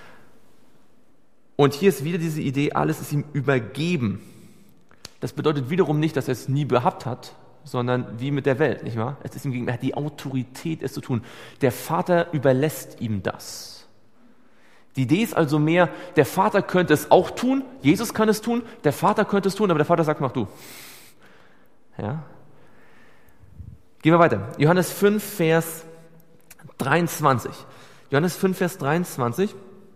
Und hier ist wieder diese Idee, alles ist ihm übergeben. Das bedeutet wiederum nicht, dass er es nie gehabt hat, sondern wie mit der Welt, nicht wahr? Es ist ihm gegenüber, er hat die Autorität, es zu tun. Der Vater überlässt ihm das. Die Idee ist also mehr, der Vater könnte es auch tun, Jesus kann es tun, der Vater könnte es tun, aber der Vater sagt, mach du. Ja? Gehen wir weiter. Johannes fünf, Vers dreiundzwanzig. Johannes fünf, Vers dreiundzwanzig.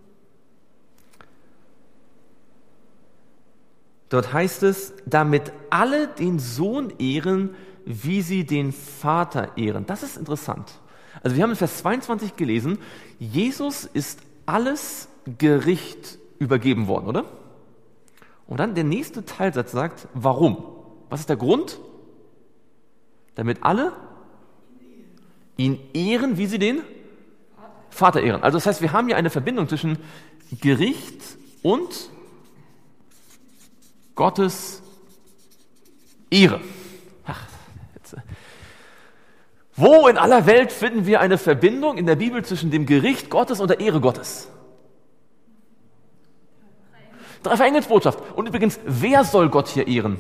Dort heißt es, damit alle den Sohn ehren, wie sie den Vater ehren. Das ist interessant. Also wir haben in Vers zweiundzwanzig gelesen, Jesus ist alles Gericht übergeben worden, oder? Und dann der nächste Teilsatz sagt, warum? Was ist der Grund? Damit alle ihn ehren, wie sie den Vater ehren. Also das heißt, wir haben hier eine Verbindung zwischen Gericht und Gottes Ehre. Ach, jetzt. Wo in aller Welt finden wir eine Verbindung in der Bibel zwischen dem Gericht Gottes und der Ehre Gottes? Dreifach-Engelsbotschaft. Und übrigens, wer soll Gott hier ehren?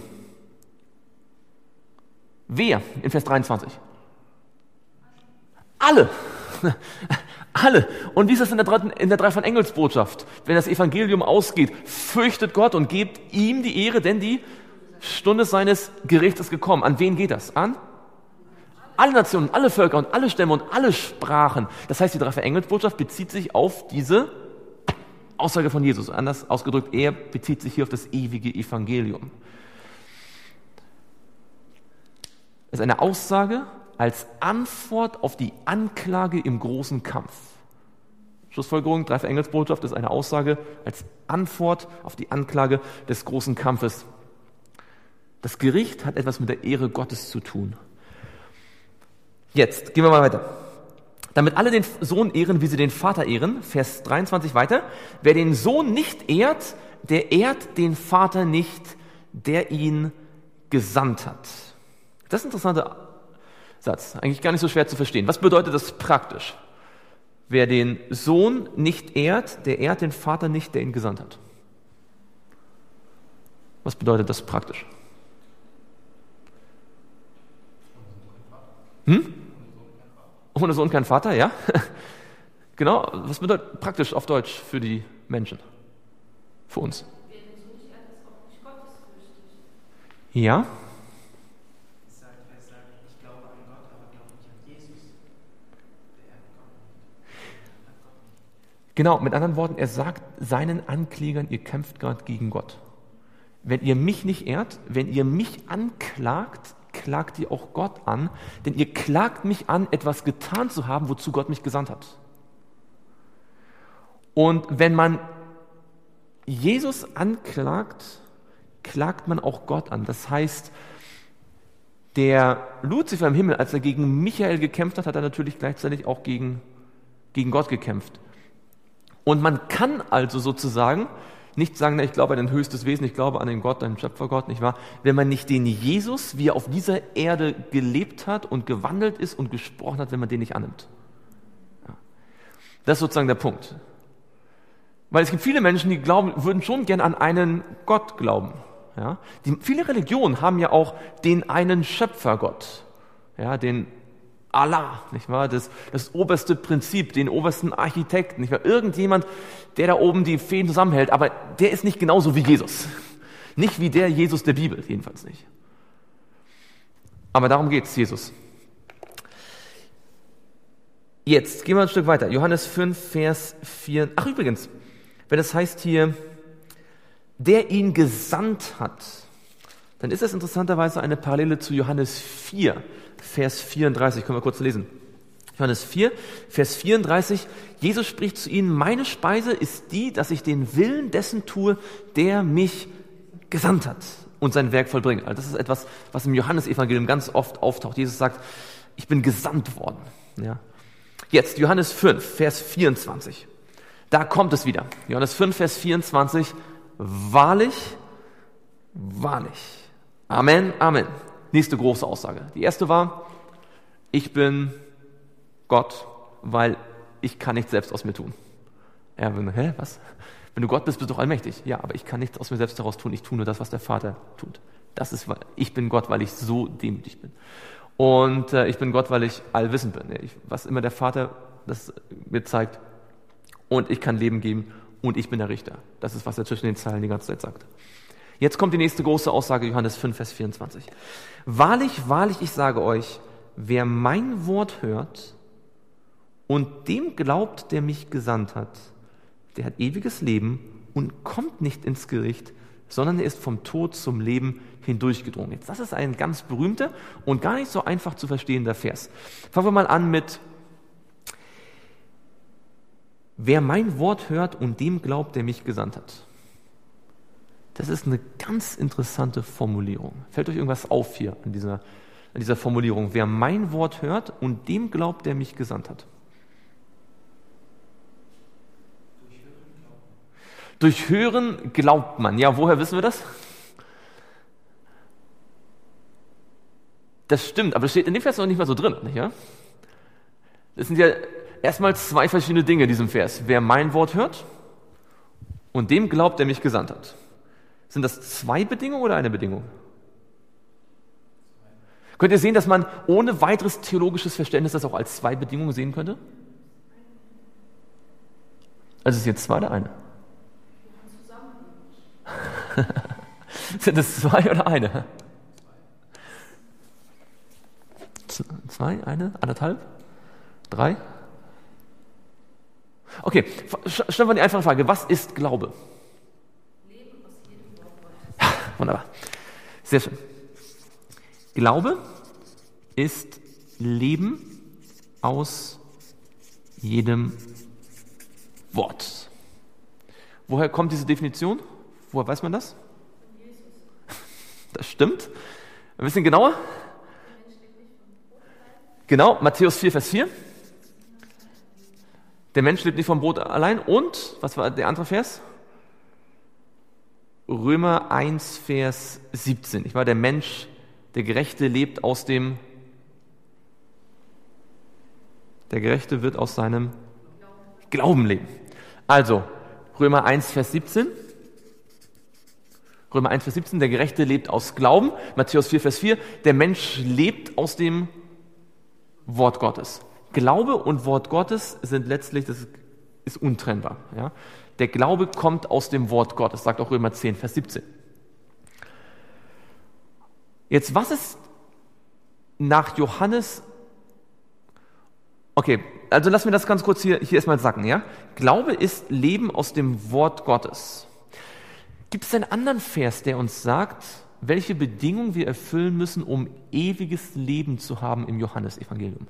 Wer? In Vers dreiundzwanzig. Alle. Alle. Und wie ist das in der, dritten, in der dreifachen Engelsbotschaft? Wenn das Evangelium ausgeht, fürchtet Gott und gebt ihm die Ehre, denn die Stunde seines Gerichts ist gekommen. An wen geht das? An alle Nationen, alle Völker und alle Stämme und alle Sprachen. Das heißt, die dreifache Engelsbotschaft bezieht sich auf diese Aussage von Jesus. Anders ausgedrückt, er bezieht sich hier auf das ewige Evangelium. Es ist eine Aussage als Antwort auf die Anklage im großen Kampf. Schlussfolgerung, dreifache Engelsbotschaft ist eine Aussage als Antwort auf die Anklage des großen Kampfes. Das Gericht hat etwas mit der Ehre Gottes zu tun. Jetzt gehen wir mal weiter. Damit alle den Sohn ehren, wie sie den Vater ehren, Vers dreiundzwanzig weiter. Wer den Sohn nicht ehrt, der ehrt den Vater nicht, der ihn gesandt hat. Das ist ein interessanter Satz, eigentlich gar nicht so schwer zu verstehen. Was bedeutet das praktisch? Wer den Sohn nicht ehrt, der ehrt den Vater nicht, der ihn gesandt hat. Was bedeutet das praktisch? Hm? Ohne Sohn kein Vater, ja? Genau, was bedeutet praktisch auf Deutsch für die Menschen? Für uns? Ja? Genau, mit anderen Worten, er sagt seinen Anklägern, ihr kämpft gerade gegen Gott. Wenn ihr mich nicht ehrt, wenn ihr mich anklagt, klagt ihr auch Gott an, denn ihr klagt mich an, etwas getan zu haben, wozu Gott mich gesandt hat. Und wenn man Jesus anklagt, klagt man auch Gott an. Das heißt, der Luzifer im Himmel, als er gegen Michael gekämpft hat, hat er natürlich gleichzeitig auch gegen, gegen Gott gekämpft. Und man kann also sozusagen nicht sagen, na, ich glaube an ein höchstes Wesen, ich glaube an den Gott, einen Schöpfergott, nicht wahr? Wenn man nicht den Jesus, wie er auf dieser Erde gelebt hat und gewandelt ist und gesprochen hat, wenn man den nicht annimmt. Ja. Das ist sozusagen der Punkt. Weil es gibt viele Menschen, die glauben, würden schon gern an einen Gott glauben. Ja? Die, viele Religionen haben ja auch den einen Schöpfergott, ja, den Allah, nicht wahr? Das, das oberste Prinzip, den obersten Architekten, nicht wahr? Irgendjemand, der da oben die Fäden zusammenhält, aber der ist nicht genauso wie Jesus. Nicht wie der Jesus der Bibel, jedenfalls nicht. Aber darum geht's, Jesus. Jetzt gehen wir ein Stück weiter. Johannes fünf, Vers vier. Ach übrigens, wenn es heißt hier, der ihn gesandt hat, dann ist das interessanterweise eine Parallele zu Johannes vier, Vers vierunddreißig. Können wir kurz lesen. Johannes vier, Vers vierunddreißig. Jesus spricht zu ihnen, meine Speise ist die, dass ich den Willen dessen tue, der mich gesandt hat und sein Werk vollbringe. Also das ist etwas, was im Johannesevangelium ganz oft auftaucht. Jesus sagt, ich bin gesandt worden. Ja. Jetzt Johannes fünf, Vers vierundzwanzig. Da kommt es wieder. Johannes fünf, Vers vierundzwanzig. Wahrlich, wahrlich. Amen, Amen. Nächste große Aussage. Die erste war, ich bin Gott, weil ich kann nichts selbst aus mir tun. Ja, wenn, hä, was? Wenn du Gott bist, bist du doch allmächtig. Ja, aber ich kann nichts aus mir selbst heraus tun. Ich tue nur das, was der Vater tut. Das ist, ich bin Gott, weil ich so demütig bin. Und äh, ich bin Gott, weil ich allwissend bin. Ich, was immer der Vater das mir zeigt. Und ich kann Leben geben und ich bin der Richter. Das ist, was er zwischen den Zeilen die ganze Zeit sagt. Jetzt kommt die nächste große Aussage, Johannes fünf, Vers vierundzwanzig. Wahrlich, wahrlich, ich sage euch, wer mein Wort hört und dem glaubt, der mich gesandt hat, der hat ewiges Leben und kommt nicht ins Gericht, sondern er ist vom Tod zum Leben hindurchgedrungen. Jetzt, das ist ein ganz berühmter und gar nicht so einfach zu verstehender Vers. Fangen wir mal an mit, wer mein Wort hört und dem glaubt, der mich gesandt hat. Das ist eine ganz interessante Formulierung. Fällt euch irgendwas auf hier an dieser, an dieser Formulierung? Wer mein Wort hört und dem glaubt, der mich gesandt hat. Durch Hören glaubt man. Ja, woher wissen wir das? Das stimmt, aber das steht in dem Vers noch nicht mal so drin. Nicht, ja? Das sind ja erstmal zwei verschiedene Dinge in diesem Vers. Wer mein Wort hört und dem glaubt, der mich gesandt hat. Sind das zwei Bedingungen oder eine Bedingung? Könnt ihr sehen, dass man ohne weiteres theologisches Verständnis das auch als zwei Bedingungen sehen könnte? Also ist jetzt zwei oder eine? Sind es zwei oder eine? Zwei, eine, anderthalb, drei? Okay, stellen wir die einfache Frage. Was ist Glaube? Leben aus jedem Wort Gottes. Ja, wunderbar. Sehr schön. Glaube ist Leben aus jedem Wort. Woher kommt diese Definition? Woher weiß man das? Von Jesus. Das stimmt. Ein bisschen genauer? Genau, Matthäus vier, Vers vier. Der Mensch lebt nicht vom Brot allein. Und, was war der andere Vers? Römer eins, Vers siebzehn. Ich war der Mensch, der Gerechte lebt aus dem, der Gerechte wird aus seinem Glauben leben. Also, Römer eins, Vers siebzehn. Römer eins, Vers siebzehn, der Gerechte lebt aus Glauben. Matthäus vier, Vers vier, der Mensch lebt aus dem Wort Gottes. Glaube und Wort Gottes sind letztlich, das ist untrennbar. Ja? Der Glaube kommt aus dem Wort Gottes, sagt auch Römer zehn, Vers siebzehn. Jetzt, was ist nach Johannes, okay, also lassen wir das ganz kurz hier, hier erstmal sacken. Ja? Glaube ist Leben aus dem Wort Gottes. Gibt es einen anderen Vers, der uns sagt, welche Bedingungen wir erfüllen müssen, um ewiges Leben zu haben im Johannesevangelium?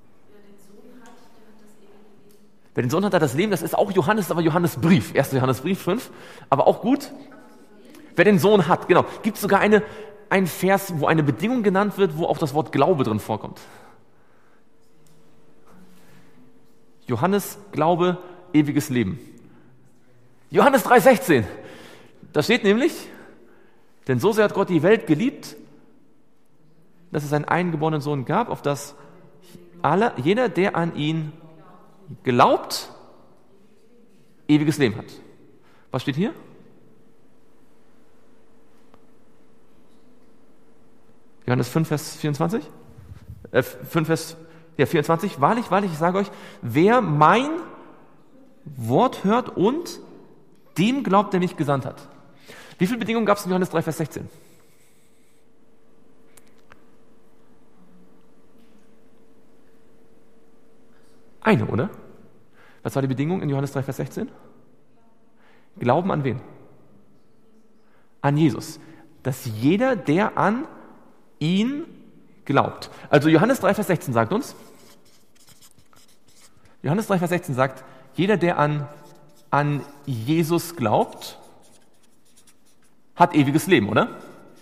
Wer den Sohn hat, hat das Leben. Das ist auch Johannes, aber Johannesbrief. erster Johannesbrief fünf, aber auch gut. Wer den Sohn hat, genau. Gibt es sogar eine, einen Vers, wo eine Bedingung genannt wird, wo auch das Wort Glaube drin vorkommt. Johannes, Glaube, ewiges Leben. Johannes drei, sechzehn. Da steht nämlich, denn so sehr hat Gott die Welt geliebt, dass es einen eingeborenen Sohn gab, auf das alle, jeder, der an ihn glaubt, ewiges Leben hat. Was steht hier? Johannes fünf, Vers vierundzwanzig? Äh, fünf, Vers ja, vierundzwanzig. Wahrlich, wahrlich, ich sage euch, wer mein Wort hört und dem glaubt, der mich gesandt hat. Wie viele Bedingungen gab es in Johannes drei, Vers sechzehn? Eine, oder? Was war die Bedingung in Johannes drei, Vers sechzehn? Glauben an wen? An Jesus. Dass jeder, der an ihn glaubt. Also Johannes drei, Vers sechzehn sagt uns, Johannes drei, Vers sechzehn sagt, jeder, der an, an Jesus glaubt, hat ewiges Leben, oder?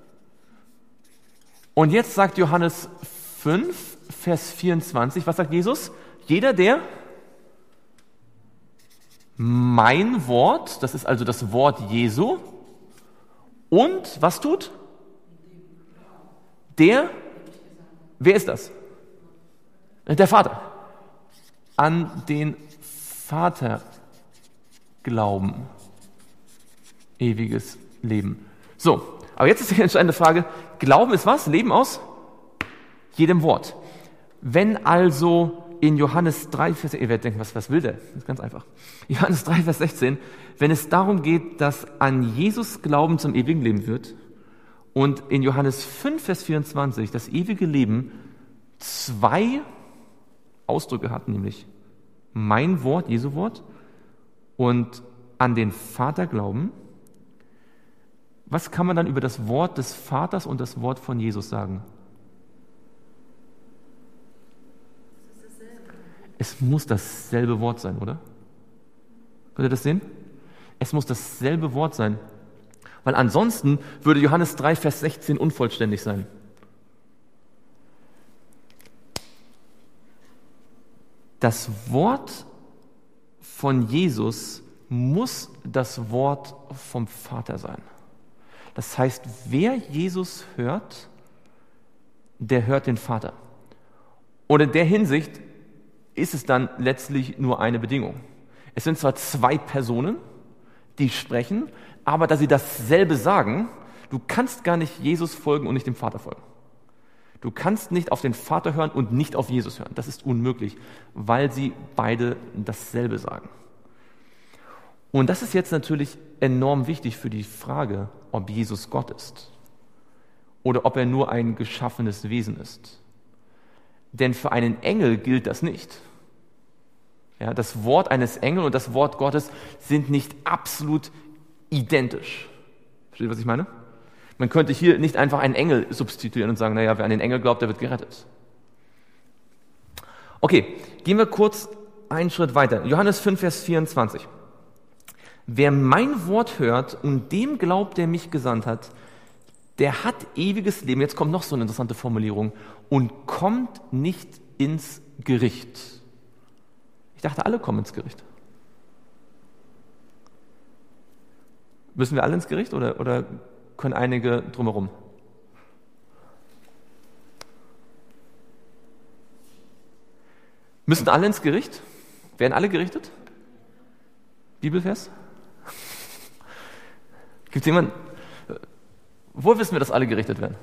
Und jetzt sagt Johannes fünf, Vers vierundzwanzig, was sagt Jesus? Jeder, der mein Wort, das ist also das Wort Jesu, und was tut? Der, wer ist das? Der Vater. An den Vater glauben. Ewiges Leben. So, aber jetzt ist die entscheidende Frage, Glauben ist was? Leben aus jedem Wort. Wenn also in Johannes drei, Vers, ihr werdet denken, was, was will der? Das ist ganz einfach. Johannes drei, Vers sechzehn, wenn es darum geht, dass an Jesus Glauben zum ewigen Leben wird und in Johannes fünf, Vers vierundzwanzig das ewige Leben zwei Ausdrücke hat, nämlich mein Wort, Jesu Wort und an den Vater glauben, was kann man dann über das Wort des Vaters und das Wort von Jesus sagen? Es muss dasselbe Wort sein, oder? Könnt ihr das sehen? Es muss dasselbe Wort sein. Weil ansonsten würde Johannes drei, Vers sechzehn unvollständig sein. Das Wort von Jesus muss das Wort vom Vater sein. Das heißt, wer Jesus hört, der hört den Vater. Und in der Hinsicht ist es dann letztlich nur eine Bedingung. Es sind zwar zwei Personen, die sprechen, aber da sie dasselbe sagen, du kannst gar nicht Jesus folgen und nicht dem Vater folgen. Du kannst nicht auf den Vater hören und nicht auf Jesus hören. Das ist unmöglich, weil sie beide dasselbe sagen. Und das ist jetzt natürlich enorm wichtig für die Frage, ob Jesus Gott ist oder ob er nur ein geschaffenes Wesen ist. Denn für einen Engel gilt das nicht. Ja, das Wort eines Engels und das Wort Gottes sind nicht absolut identisch. Versteht ihr, was ich meine? Man könnte hier nicht einfach einen Engel substituieren und sagen, naja, wer an den Engel glaubt, der wird gerettet. Okay, gehen wir kurz einen Schritt weiter. Johannes fünf, Vers vierundzwanzig. Wer mein Wort hört und dem glaubt, der mich gesandt hat, der hat ewiges Leben. Jetzt kommt noch so eine interessante Formulierung. Und kommt nicht ins Gericht. Ich dachte, alle kommen ins Gericht. Müssen wir alle ins Gericht oder, oder können einige drumherum? Müssen alle ins Gericht? Werden alle gerichtet? Bibelvers? Gibt es jemanden? Wo wissen wir, dass alle gerichtet werden?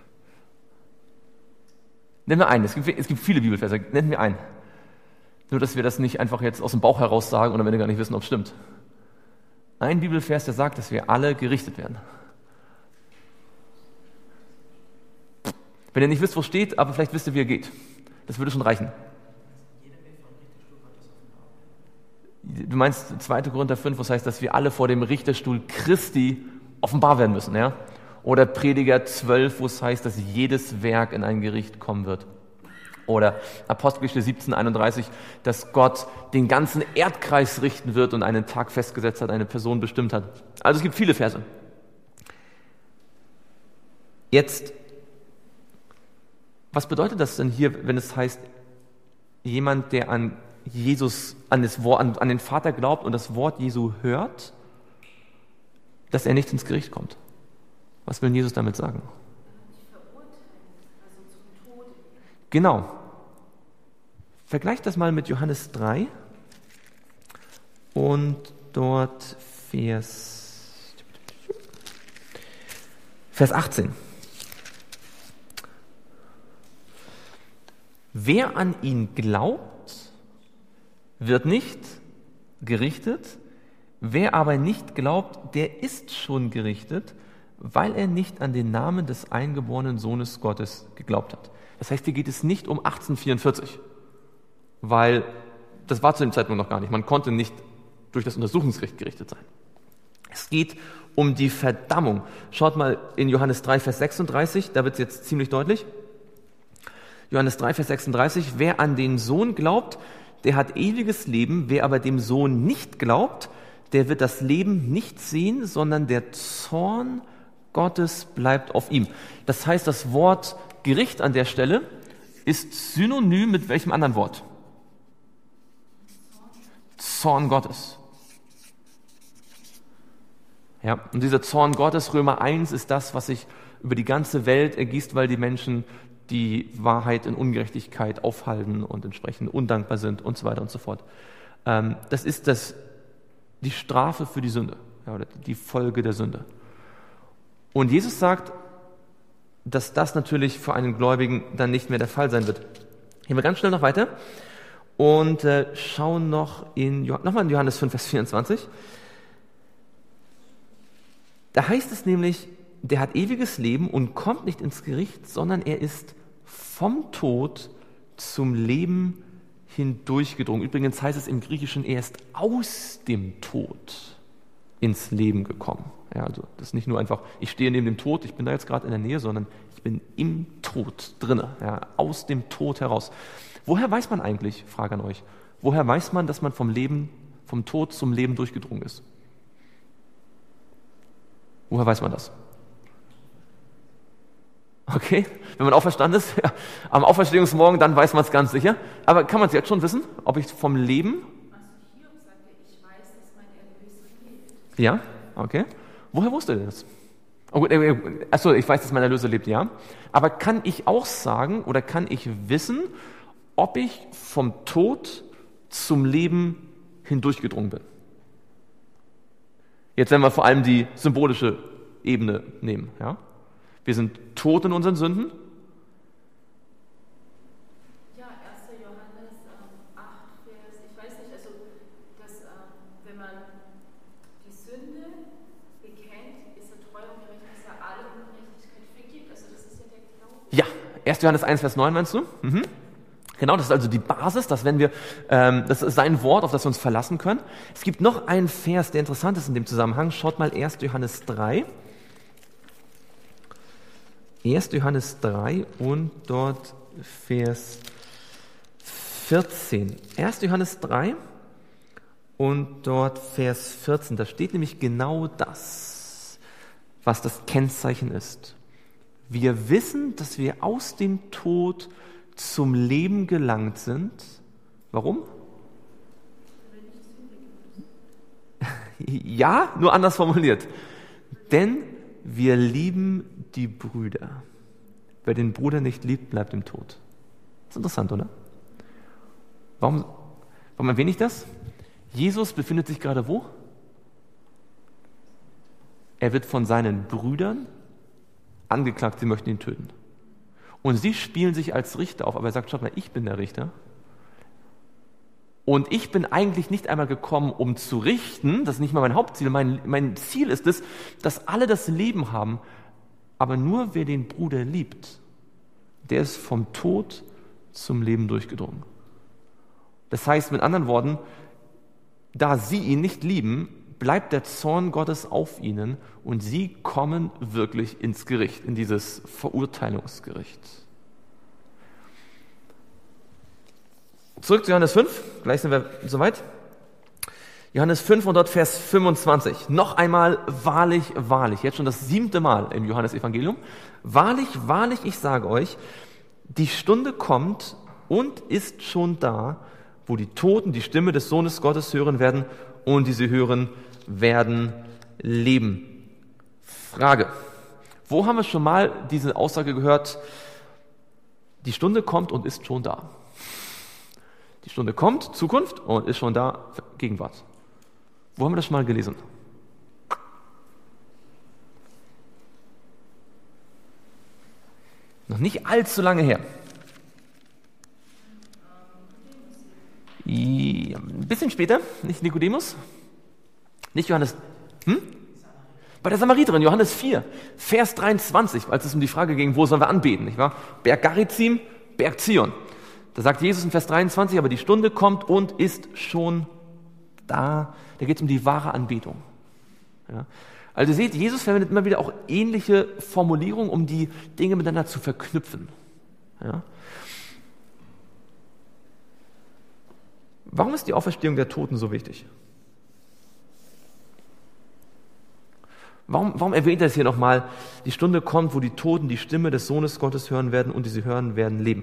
Nennen wir einen. Es gibt, es gibt viele Bibelverse. Nennen wir einen. Nur, dass wir das nicht einfach jetzt aus dem Bauch heraus sagen und am Ende gar nicht wissen, ob es stimmt. Ein Bibelvers, der sagt, dass wir alle gerichtet werden. Wenn ihr nicht wisst, wo es steht, aber vielleicht wisst ihr, wie er geht. Das würde schon reichen. Du meinst zweiter Korinther fünf, was heißt, dass wir alle vor dem Richterstuhl Christi offenbar werden müssen, ja? Oder Prediger zwölf, wo es heißt, dass jedes Werk in ein Gericht kommen wird. Oder Apostelgeschichte siebzehn, einunddreißig, dass Gott den ganzen Erdkreis richten wird und einen Tag festgesetzt hat, eine Person bestimmt hat. Also es gibt viele Verse. Jetzt, was bedeutet das denn hier, wenn es heißt, jemand, der an Jesus, an, das Wort, an, an den Vater glaubt und das Wort Jesu hört, dass er nicht ins Gericht kommt? Was will Jesus damit sagen? Genau. Vergleicht das mal mit Johannes drei und dort Vers, Vers achtzehn. Wer an ihn glaubt, wird nicht gerichtet. Wer aber nicht glaubt, der ist schon gerichtet, weil er nicht an den Namen des eingeborenen Sohnes Gottes geglaubt hat. Das heißt, hier geht es nicht um achtzehnhundertvierundvierzig, weil das war zu dem Zeitpunkt noch gar nicht. Man konnte nicht durch das Untersuchungsgericht gerichtet sein. Es geht um die Verdammung. Schaut mal in Johannes drei, Vers sechsunddreißig, da wird es jetzt ziemlich deutlich. Johannes drei, Vers sechsunddreißig, wer an den Sohn glaubt, der hat ewiges Leben, wer aber dem Sohn nicht glaubt, der wird das Leben nicht sehen, sondern der Zorn Gottes bleibt auf ihm. Das heißt, das Wort Gericht an der Stelle ist synonym mit welchem anderen Wort? Zorn Gottes. Ja, und dieser Zorn Gottes, Römer eins, ist das, was sich über die ganze Welt ergießt, weil die Menschen die Wahrheit in Ungerechtigkeit aufhalten und entsprechend undankbar sind und so weiter und so fort. Ähm, das ist das, die Strafe für die Sünde, ja, oder die Folge der Sünde. Und Jesus sagt, dass das natürlich für einen Gläubigen dann nicht mehr der Fall sein wird. Gehen wir ganz schnell noch weiter und äh, schauen noch in nochmal in Johannes fünf, Vers vierundzwanzig. Da heißt es nämlich, der hat ewiges Leben und kommt nicht ins Gericht, sondern er ist vom Tod zum Leben hindurchgedrungen. Übrigens heißt es im Griechischen, er ist aus dem Tod ins Leben gekommen. Ja, also das ist nicht nur einfach, ich stehe neben dem Tod, ich bin da jetzt gerade in der Nähe, sondern ich bin im Tod drinne, ja, aus dem Tod heraus. Woher weiß man eigentlich, Frage an euch, woher weiß man, dass man vom Leben, vom Tod zum Leben durchgedrungen ist? Woher weiß man das? Okay, wenn man auferstanden ist, ja, am Auferstehungsmorgen, dann weiß man es ganz sicher. Aber kann man es jetzt schon wissen, ob ich vom Leben... Hiob sagte, ich weiß, dass mein Erlöser lebt. Ja, okay. Woher wusste er das? Oh gut, äh, achso, ich weiß, dass mein Erlöser lebt, ja. Aber kann ich auch sagen oder kann ich wissen, ob ich vom Tod zum Leben hindurchgedrungen bin? Jetzt, wenn wir vor allem die symbolische Ebene nehmen, ja. Wir sind tot in unseren Sünden. Ja, erster Johannes ähm, acht, Vers, ich weiß nicht, also, dass, ähm, wenn man Sünde bekennt, ist er treu und gerecht, dass er alle Ungerechtigkeit vergibt. Also das ist ja der Glaube. Ja, erster Johannes eins, Vers neun meinst du? Mhm. Genau, das ist also die Basis, dass wenn wir, ähm, das ist sein Wort, auf das wir uns verlassen können. Es gibt noch einen Vers, der interessant ist in dem Zusammenhang. Schaut mal erster Johannes drei. erster Johannes drei und dort Vers vierzehn. erster Johannes drei und dort Vers vierzehn. Da steht nämlich genau das, was das Kennzeichen ist. Wir wissen, dass wir aus dem Tod zum Leben gelangt sind. Warum? Ja, nur anders formuliert. Denn wir lieben die Brüder. Wer den Bruder nicht liebt, bleibt im Tod. Das ist interessant, oder? Warum, warum erwähne ich das? Jesus befindet sich gerade wo? Er wird von seinen Brüdern angeklagt, sie möchten ihn töten. Und sie spielen sich als Richter auf, aber er sagt, schaut mal, ich bin der Richter. Und ich bin eigentlich nicht einmal gekommen, um zu richten, das ist nicht mal mein Hauptziel, mein, mein Ziel ist es, dass alle das Leben haben, aber nur wer den Bruder liebt, der ist vom Tod zum Leben durchgedrungen. Das heißt mit anderen Worten, da sie ihn nicht lieben, bleibt der Zorn Gottes auf ihnen und sie kommen wirklich ins Gericht, in dieses Verurteilungsgericht. Zurück zu Johannes fünf, gleich sind wir soweit. Johannes fünf und dort Vers fünfundzwanzig. Noch einmal, wahrlich, wahrlich, jetzt schon das siebte Mal im Johannesevangelium. Wahrlich, wahrlich, ich sage euch, die Stunde kommt und ist schon da, wo die Toten die Stimme des Sohnes Gottes hören werden und die sie hören werden leben. Frage: Wo haben wir schon mal diese Aussage gehört? Die Stunde kommt und ist schon da. Die Stunde kommt, Zukunft, und ist schon da, Gegenwart. Wo haben wir das schon mal gelesen? Noch nicht allzu lange her. Ja, ein bisschen später, nicht Nikodemus, nicht Johannes, hm? Bei der Samariterin, Johannes vier, Vers dreiundzwanzig, als es um die Frage ging, wo sollen wir anbeten, nicht wahr? Berg Garizim, Berg Zion. Da sagt Jesus in Vers dreiundzwanzig, aber die Stunde kommt und ist schon da. Da geht es um die wahre Anbetung. Ja. Also ihr seht, Jesus verwendet immer wieder auch ähnliche Formulierungen, um die Dinge miteinander zu verknüpfen. Ja. Warum ist die Auferstehung der Toten so wichtig? Warum, warum erwähnt er es hier nochmal? Die Stunde kommt, wo die Toten die Stimme des Sohnes Gottes hören werden und die sie hören werden leben.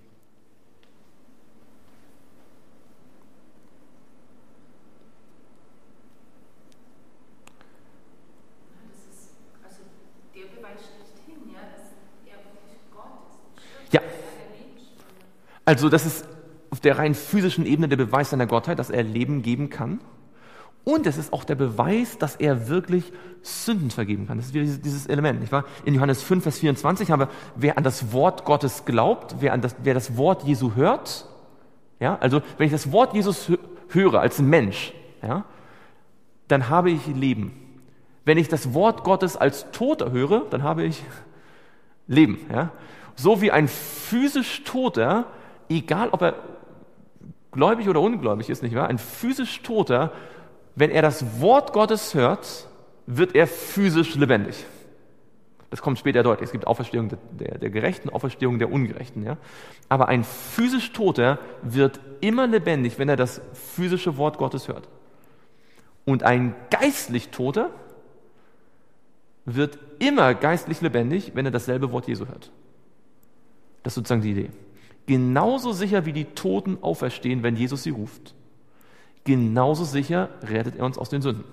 Ja, also das ist auf der rein physischen Ebene der Beweis seiner Gottheit, dass er Leben geben kann. Und es ist auch der Beweis, dass er wirklich Sünden vergeben kann. Das ist wieder dieses Element, nicht wahr? In Johannes fünf, Vers vierundzwanzig haben wir, wer an das Wort Gottes glaubt, wer, an das, wer das Wort Jesu hört, ja, also wenn ich das Wort Jesus höre als Mensch, ja, dann habe ich Leben. Wenn ich das Wort Gottes als Toter höre, dann habe ich Leben, ja. So wie ein physisch Toter, egal ob er gläubig oder ungläubig ist, nicht wahr? Ein physisch Toter, wenn er das Wort Gottes hört, wird er physisch lebendig. Das kommt später deutlich. Es gibt Auferstehung der, der, der Gerechten, Auferstehung der Ungerechten. Ja? Aber ein physisch Toter wird immer lebendig, wenn er das physische Wort Gottes hört. Und ein geistlich Toter wird immer geistlich lebendig, wenn er dasselbe Wort Jesu hört. Das ist sozusagen die Idee. Genauso sicher wie die Toten auferstehen, wenn Jesus sie ruft, genauso sicher rettet er uns aus den Sünden.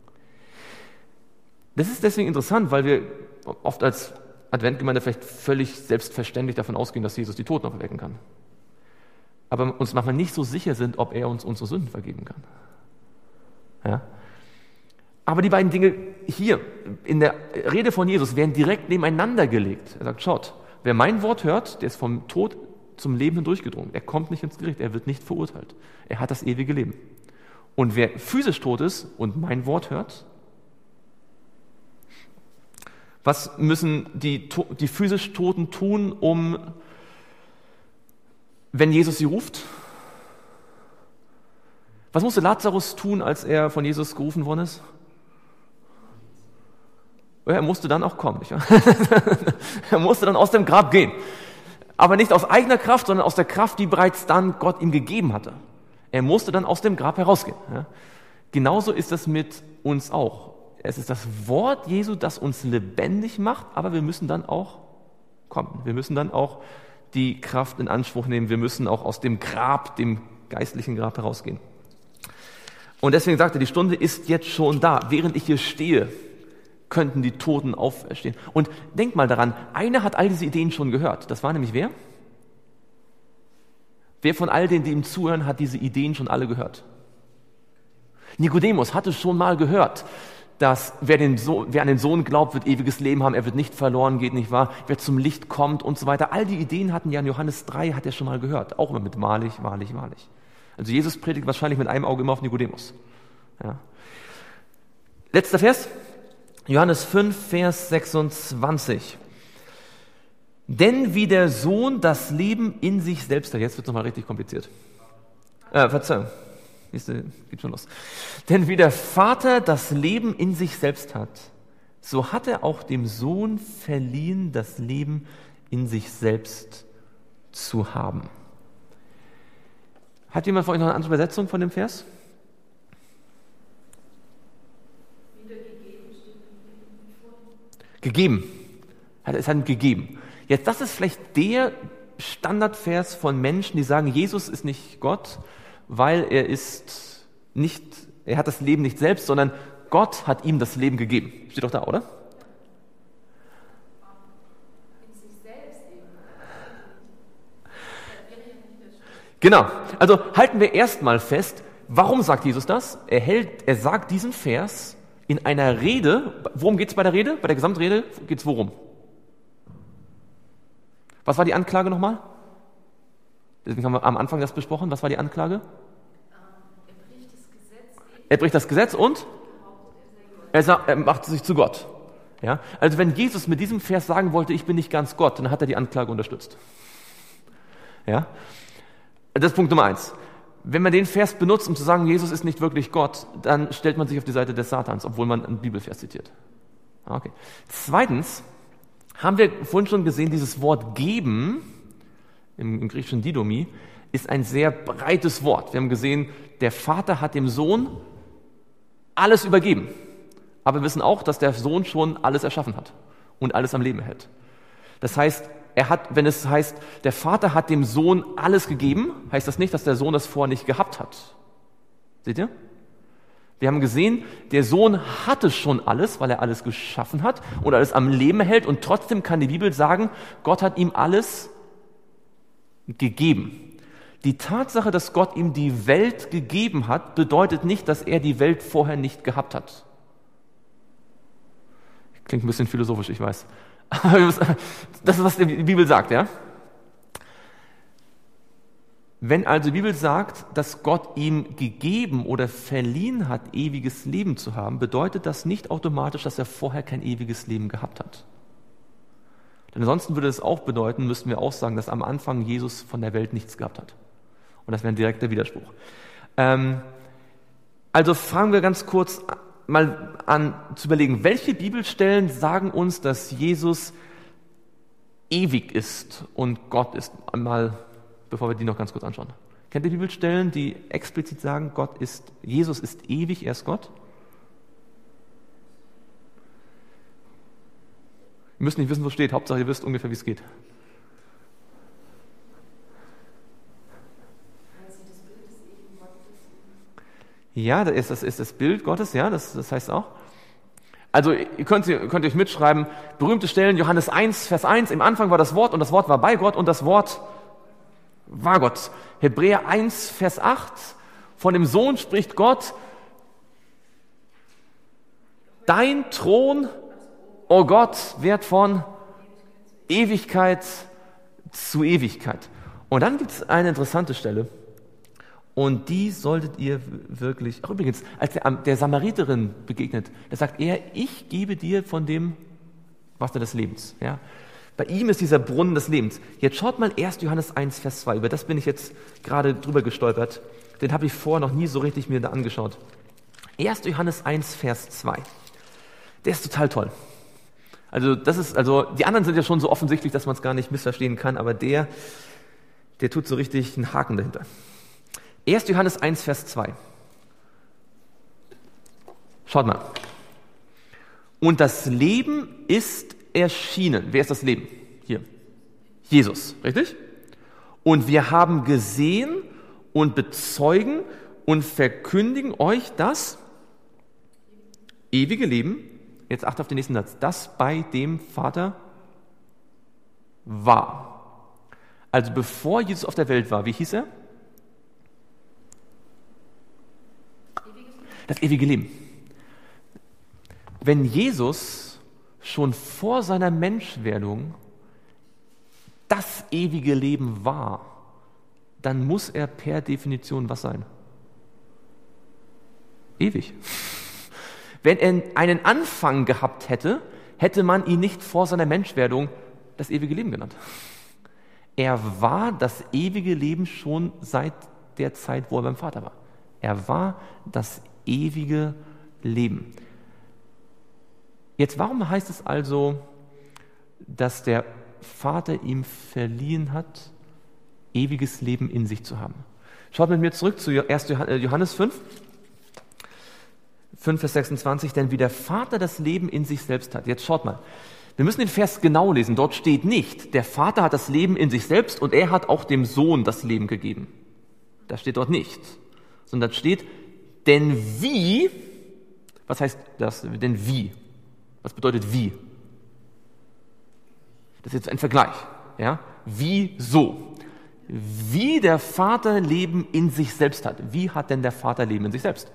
Das ist deswegen interessant, weil wir oft als Adventgemeinde vielleicht völlig selbstverständlich davon ausgehen, dass Jesus die Toten auferwecken kann. Aber uns manchmal nicht so sicher sind, ob er uns unsere Sünden vergeben kann. Ja? Aber die beiden Dinge hier in der Rede von Jesus werden direkt nebeneinander gelegt. Er sagt, schaut, wer mein Wort hört, der ist vom Tod zum Leben hindurchgedrungen. Er kommt nicht ins Gericht, er wird nicht verurteilt. Er hat das ewige Leben. Und wer physisch tot ist und mein Wort hört, Was müssen die, die physisch Toten tun, um, wenn Jesus sie ruft? Was musste Lazarus tun, als er von Jesus gerufen worden ist? Er musste dann auch kommen. Nicht wahr? Er musste dann aus dem Grab gehen. Aber nicht aus eigener Kraft, sondern aus der Kraft, die bereits dann Gott ihm gegeben hatte. Er musste dann aus dem Grab herausgehen. Ja? Genauso ist es mit uns auch. Es ist das Wort Jesu, das uns lebendig macht, aber wir müssen dann auch kommen. Wir müssen dann auch die Kraft in Anspruch nehmen. Wir müssen auch aus dem Grab, dem geistlichen Grab herausgehen. Und deswegen sagt er, die Stunde ist jetzt schon da. Während ich hier stehe, könnten die Toten auferstehen. Und denk mal daran, einer hat all diese Ideen schon gehört. Das war nämlich wer? Wer von all denen, die ihm zuhören, hat diese Ideen schon alle gehört? Nikodemus hatte schon mal gehört, dass wer, den Sohn, wer an den Sohn glaubt, wird ewiges Leben haben, er wird nicht verloren, geht nicht wahr, wer zum Licht kommt und so weiter. All die Ideen hatten ja in Johannes drei, hat er schon mal gehört. Auch immer mit wahrlich, wahrlich, wahrlich. Also Jesus predigt wahrscheinlich mit einem Auge immer auf Nikodemus. Ja. Letzter Vers. Johannes fünf, Vers sechsundzwanzig. Denn wie der Sohn das Leben in sich selbst hat, jetzt wird es nochmal richtig kompliziert. Äh, Verzeihung, geht schon los. Denn wie der Vater das Leben in sich selbst hat, so hat er auch dem Sohn verliehen, das Leben in sich selbst zu haben. Hat jemand von euch noch eine andere Übersetzung von dem Vers? Gegeben. Es hat ihm gegeben. Jetzt, das ist vielleicht der Standardvers von Menschen, die sagen, Jesus ist nicht Gott, weil er ist nicht, er hat das Leben nicht selbst, sondern Gott hat ihm das Leben gegeben. Steht doch da, oder? Genau. Also halten wir erstmal fest, warum sagt Jesus das? Er hält, er sagt diesen Vers in einer Rede. Worum geht es bei der Rede? Bei der Gesamtrede geht es worum? Was war die Anklage nochmal? Deswegen haben wir am Anfang das besprochen. Was war die Anklage? Er bricht das Gesetz. Er bricht das Gesetz und er, sagt, er macht sich zu Gott. Ja? Also wenn Jesus mit diesem Vers sagen wollte, ich bin nicht ganz Gott, dann hat er die Anklage unterstützt. Ja? Das ist Punkt Nummer eins. Wenn man den Vers benutzt, um zu sagen, Jesus ist nicht wirklich Gott, dann stellt man sich auf die Seite des Satans, obwohl man einen Bibelvers zitiert. Okay. Zweitens haben wir vorhin schon gesehen, dieses Wort geben, im, im griechischen Didomi, ist ein sehr breites Wort. Wir haben gesehen, der Vater hat dem Sohn alles übergeben. Aber wir wissen auch, dass der Sohn schon alles erschaffen hat und alles am Leben hält. Das heißt, er hat, wenn es heißt, der Vater hat dem Sohn alles gegeben, heißt das nicht, dass der Sohn das vorher nicht gehabt hat. Seht ihr? Wir haben gesehen, der Sohn hatte schon alles, weil er alles geschaffen hat und alles am Leben hält, und trotzdem kann die Bibel sagen, Gott hat ihm alles gegeben. Die Tatsache, dass Gott ihm die Welt gegeben hat, bedeutet nicht, dass er die Welt vorher nicht gehabt hat. Klingt ein bisschen philosophisch, ich weiß. Das ist, was die Bibel sagt, ja? Wenn also die Bibel sagt, dass Gott ihm gegeben oder verliehen hat, ewiges Leben zu haben, bedeutet das nicht automatisch, dass er vorher kein ewiges Leben gehabt hat. Denn ansonsten würde es auch bedeuten, müssten wir auch sagen, dass am Anfang Jesus von der Welt nichts gehabt hat. Und das wäre ein direkter Widerspruch. Ähm, also fangen wir ganz kurz mal an zu überlegen, welche Bibelstellen sagen uns, dass Jesus ewig ist und Gott ist. Einmal, bevor wir die noch ganz kurz anschauen. Kennt ihr Bibelstellen, die explizit sagen, Gott ist, Jesus ist ewig, er ist Gott? Ihr müsst nicht wissen, wo es steht. Hauptsache, ihr wisst ungefähr, wie es geht. Ja, das ist, das ist das Bild Gottes, ja, das, das heißt auch. Also ihr könnt, ihr könnt euch mitschreiben, berühmte Stellen, Johannes eins, Vers eins, im Anfang war das Wort und das Wort war bei Gott und das Wort war Gott. Hebräer eins, Vers acht, von dem Sohn spricht Gott, dein Thron, o Gott, währt von Ewigkeit zu Ewigkeit. Und dann gibt es eine interessante Stelle. Und die solltet ihr wirklich, ach übrigens, als der, der Samariterin begegnet, da sagt er, ich gebe dir von dem Wasser des Lebens. Ja? Bei ihm ist dieser Brunnen des Lebens. Jetzt schaut mal erst Johannes eins, Vers zwei. Über das bin ich jetzt gerade drüber gestolpert. Den habe ich vorher noch nie so richtig mir da angeschaut. erst Johannes eins, Vers zwei. Der ist total toll. Also das ist, also die anderen sind ja schon so offensichtlich, dass man es gar nicht missverstehen kann, aber der, der tut so richtig einen Haken dahinter. erst Johannes eins, Vers zwei. Schaut mal. Und das Leben ist erschienen. Wer ist das Leben? Hier. Jesus, richtig? Und wir haben gesehen und bezeugen und verkündigen euch das ewige Leben. Jetzt achte auf den nächsten Satz. Das bei dem Vater war. Also bevor Jesus auf der Welt war, wie hieß er? Das ewige Leben. Wenn Jesus schon vor seiner Menschwerdung das ewige Leben war, dann muss er per Definition was sein? Ewig. Wenn er einen Anfang gehabt hätte, hätte man ihn nicht vor seiner Menschwerdung das ewige Leben genannt. Er war das ewige Leben schon seit der Zeit, wo er beim Vater war. Er war das ewige Leben. Jetzt, warum heißt es also, dass der Vater ihm verliehen hat, ewiges Leben in sich zu haben? Schaut mit mir zurück zu ersten Johannes fünf, fünf, Vers sechsundzwanzig, denn wie der Vater das Leben in sich selbst hat. Jetzt schaut mal, wir müssen den Vers genau lesen. Dort steht nicht, der Vater hat das Leben in sich selbst und er hat auch dem Sohn das Leben gegeben. Das steht dort nicht. Sondern steht, denn wie, was heißt das, denn wie? Was bedeutet wie? Das ist jetzt ein Vergleich. Ja? Wie so? Wie der Vater Leben in sich selbst hat. Wie hat denn der Vater Leben in sich selbst?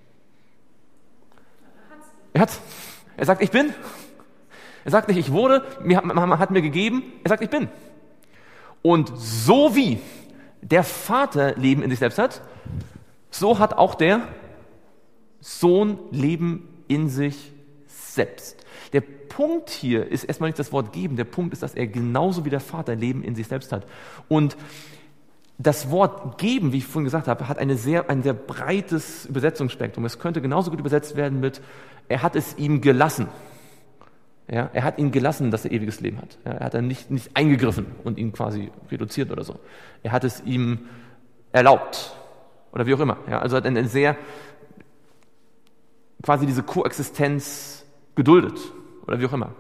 Er hat. Er sagt, ich bin. Er sagt nicht, ich wurde, mir, man hat mir gegeben. Er sagt, ich bin. Und so wie der Vater Leben in sich selbst hat, so hat auch der Sohn Leben in sich selbst. Der Punkt hier ist erstmal nicht das Wort geben, der Punkt ist, dass er genauso wie der Vater Leben in sich selbst hat. Und das Wort geben, wie ich vorhin gesagt habe, hat eine sehr, ein sehr breites Übersetzungsspektrum. Es könnte genauso gut übersetzt werden mit, er hat es ihm gelassen. Ja, er hat ihn gelassen, dass er ewiges Leben hat. Ja, er hat dann nicht, nicht eingegriffen und ihn quasi reduziert oder so. Er hat es ihm erlaubt oder wie auch immer. Ja, also hat eine sehr, quasi diese Koexistenz geduldet oder wie auch immer.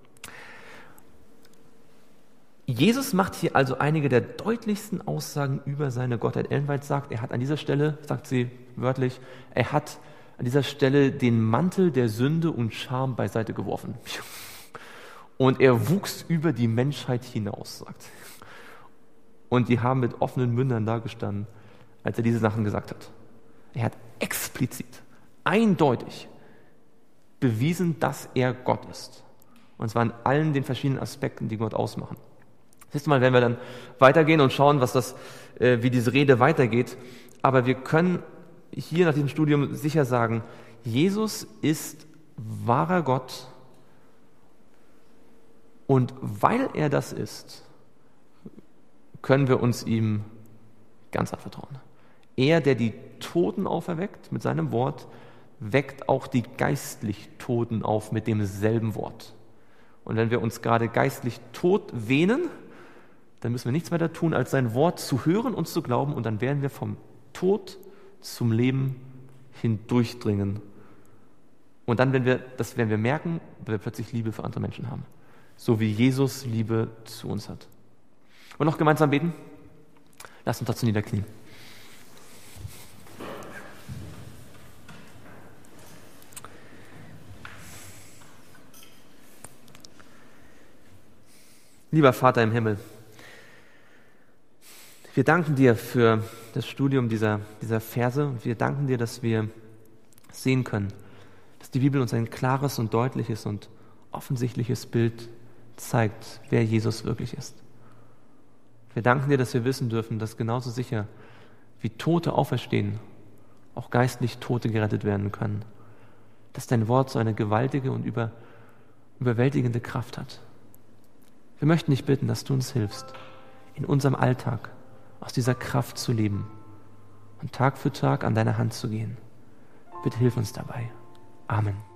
Jesus macht hier also einige der deutlichsten Aussagen über seine Gottheit. Ellen White sagt, er hat an dieser Stelle, sagt sie wörtlich, er hat an dieser Stelle den Mantel der Sünde und Scham beiseite geworfen. Und er wuchs über die Menschheit hinaus, sagt. Und die haben mit offenen Mündern dagestanden, als er diese Sachen gesagt hat. Er hat explizit, eindeutig bewiesen, dass er Gott ist. Und zwar in allen den verschiedenen Aspekten, die Gott ausmachen. Das nächste Mal werden wir dann weitergehen und schauen, was das, äh, wie diese Rede weitergeht. Aber wir können hier nach diesem Studium sicher sagen, Jesus ist wahrer Gott. Und weil er das ist, können wir uns ihm ganz anvertrauen. Er, der die Toten auferweckt mit seinem Wort, weckt auch die geistlich Toten auf mit demselben Wort. Und wenn wir uns gerade geistlich tot wähnen, dann müssen wir nichts weiter tun, als sein Wort zu hören und zu glauben, und dann werden wir vom Tod zum Leben hindurchdringen. Und dann werden wir, das werden wir merken, wenn wir plötzlich Liebe für andere Menschen haben. So wie Jesus Liebe zu uns hat. Und noch gemeinsam beten? Lasst uns dazu niederknien. Lieber Vater im Himmel, wir danken dir für das Studium dieser, dieser Verse und wir danken dir, dass wir sehen können, dass die Bibel uns ein klares und deutliches und offensichtliches Bild zeigt, wer Jesus wirklich ist. Wir danken dir, dass wir wissen dürfen, dass genauso sicher wie Tote auferstehen, auch geistlich Tote gerettet werden können. Dass dein Wort so eine gewaltige und über überwältigende Kraft hat. Wir möchten dich bitten, dass du uns hilfst, in unserem Alltag aus dieser Kraft zu leben und Tag für Tag an deiner Hand zu gehen. Bitte hilf uns dabei. Amen.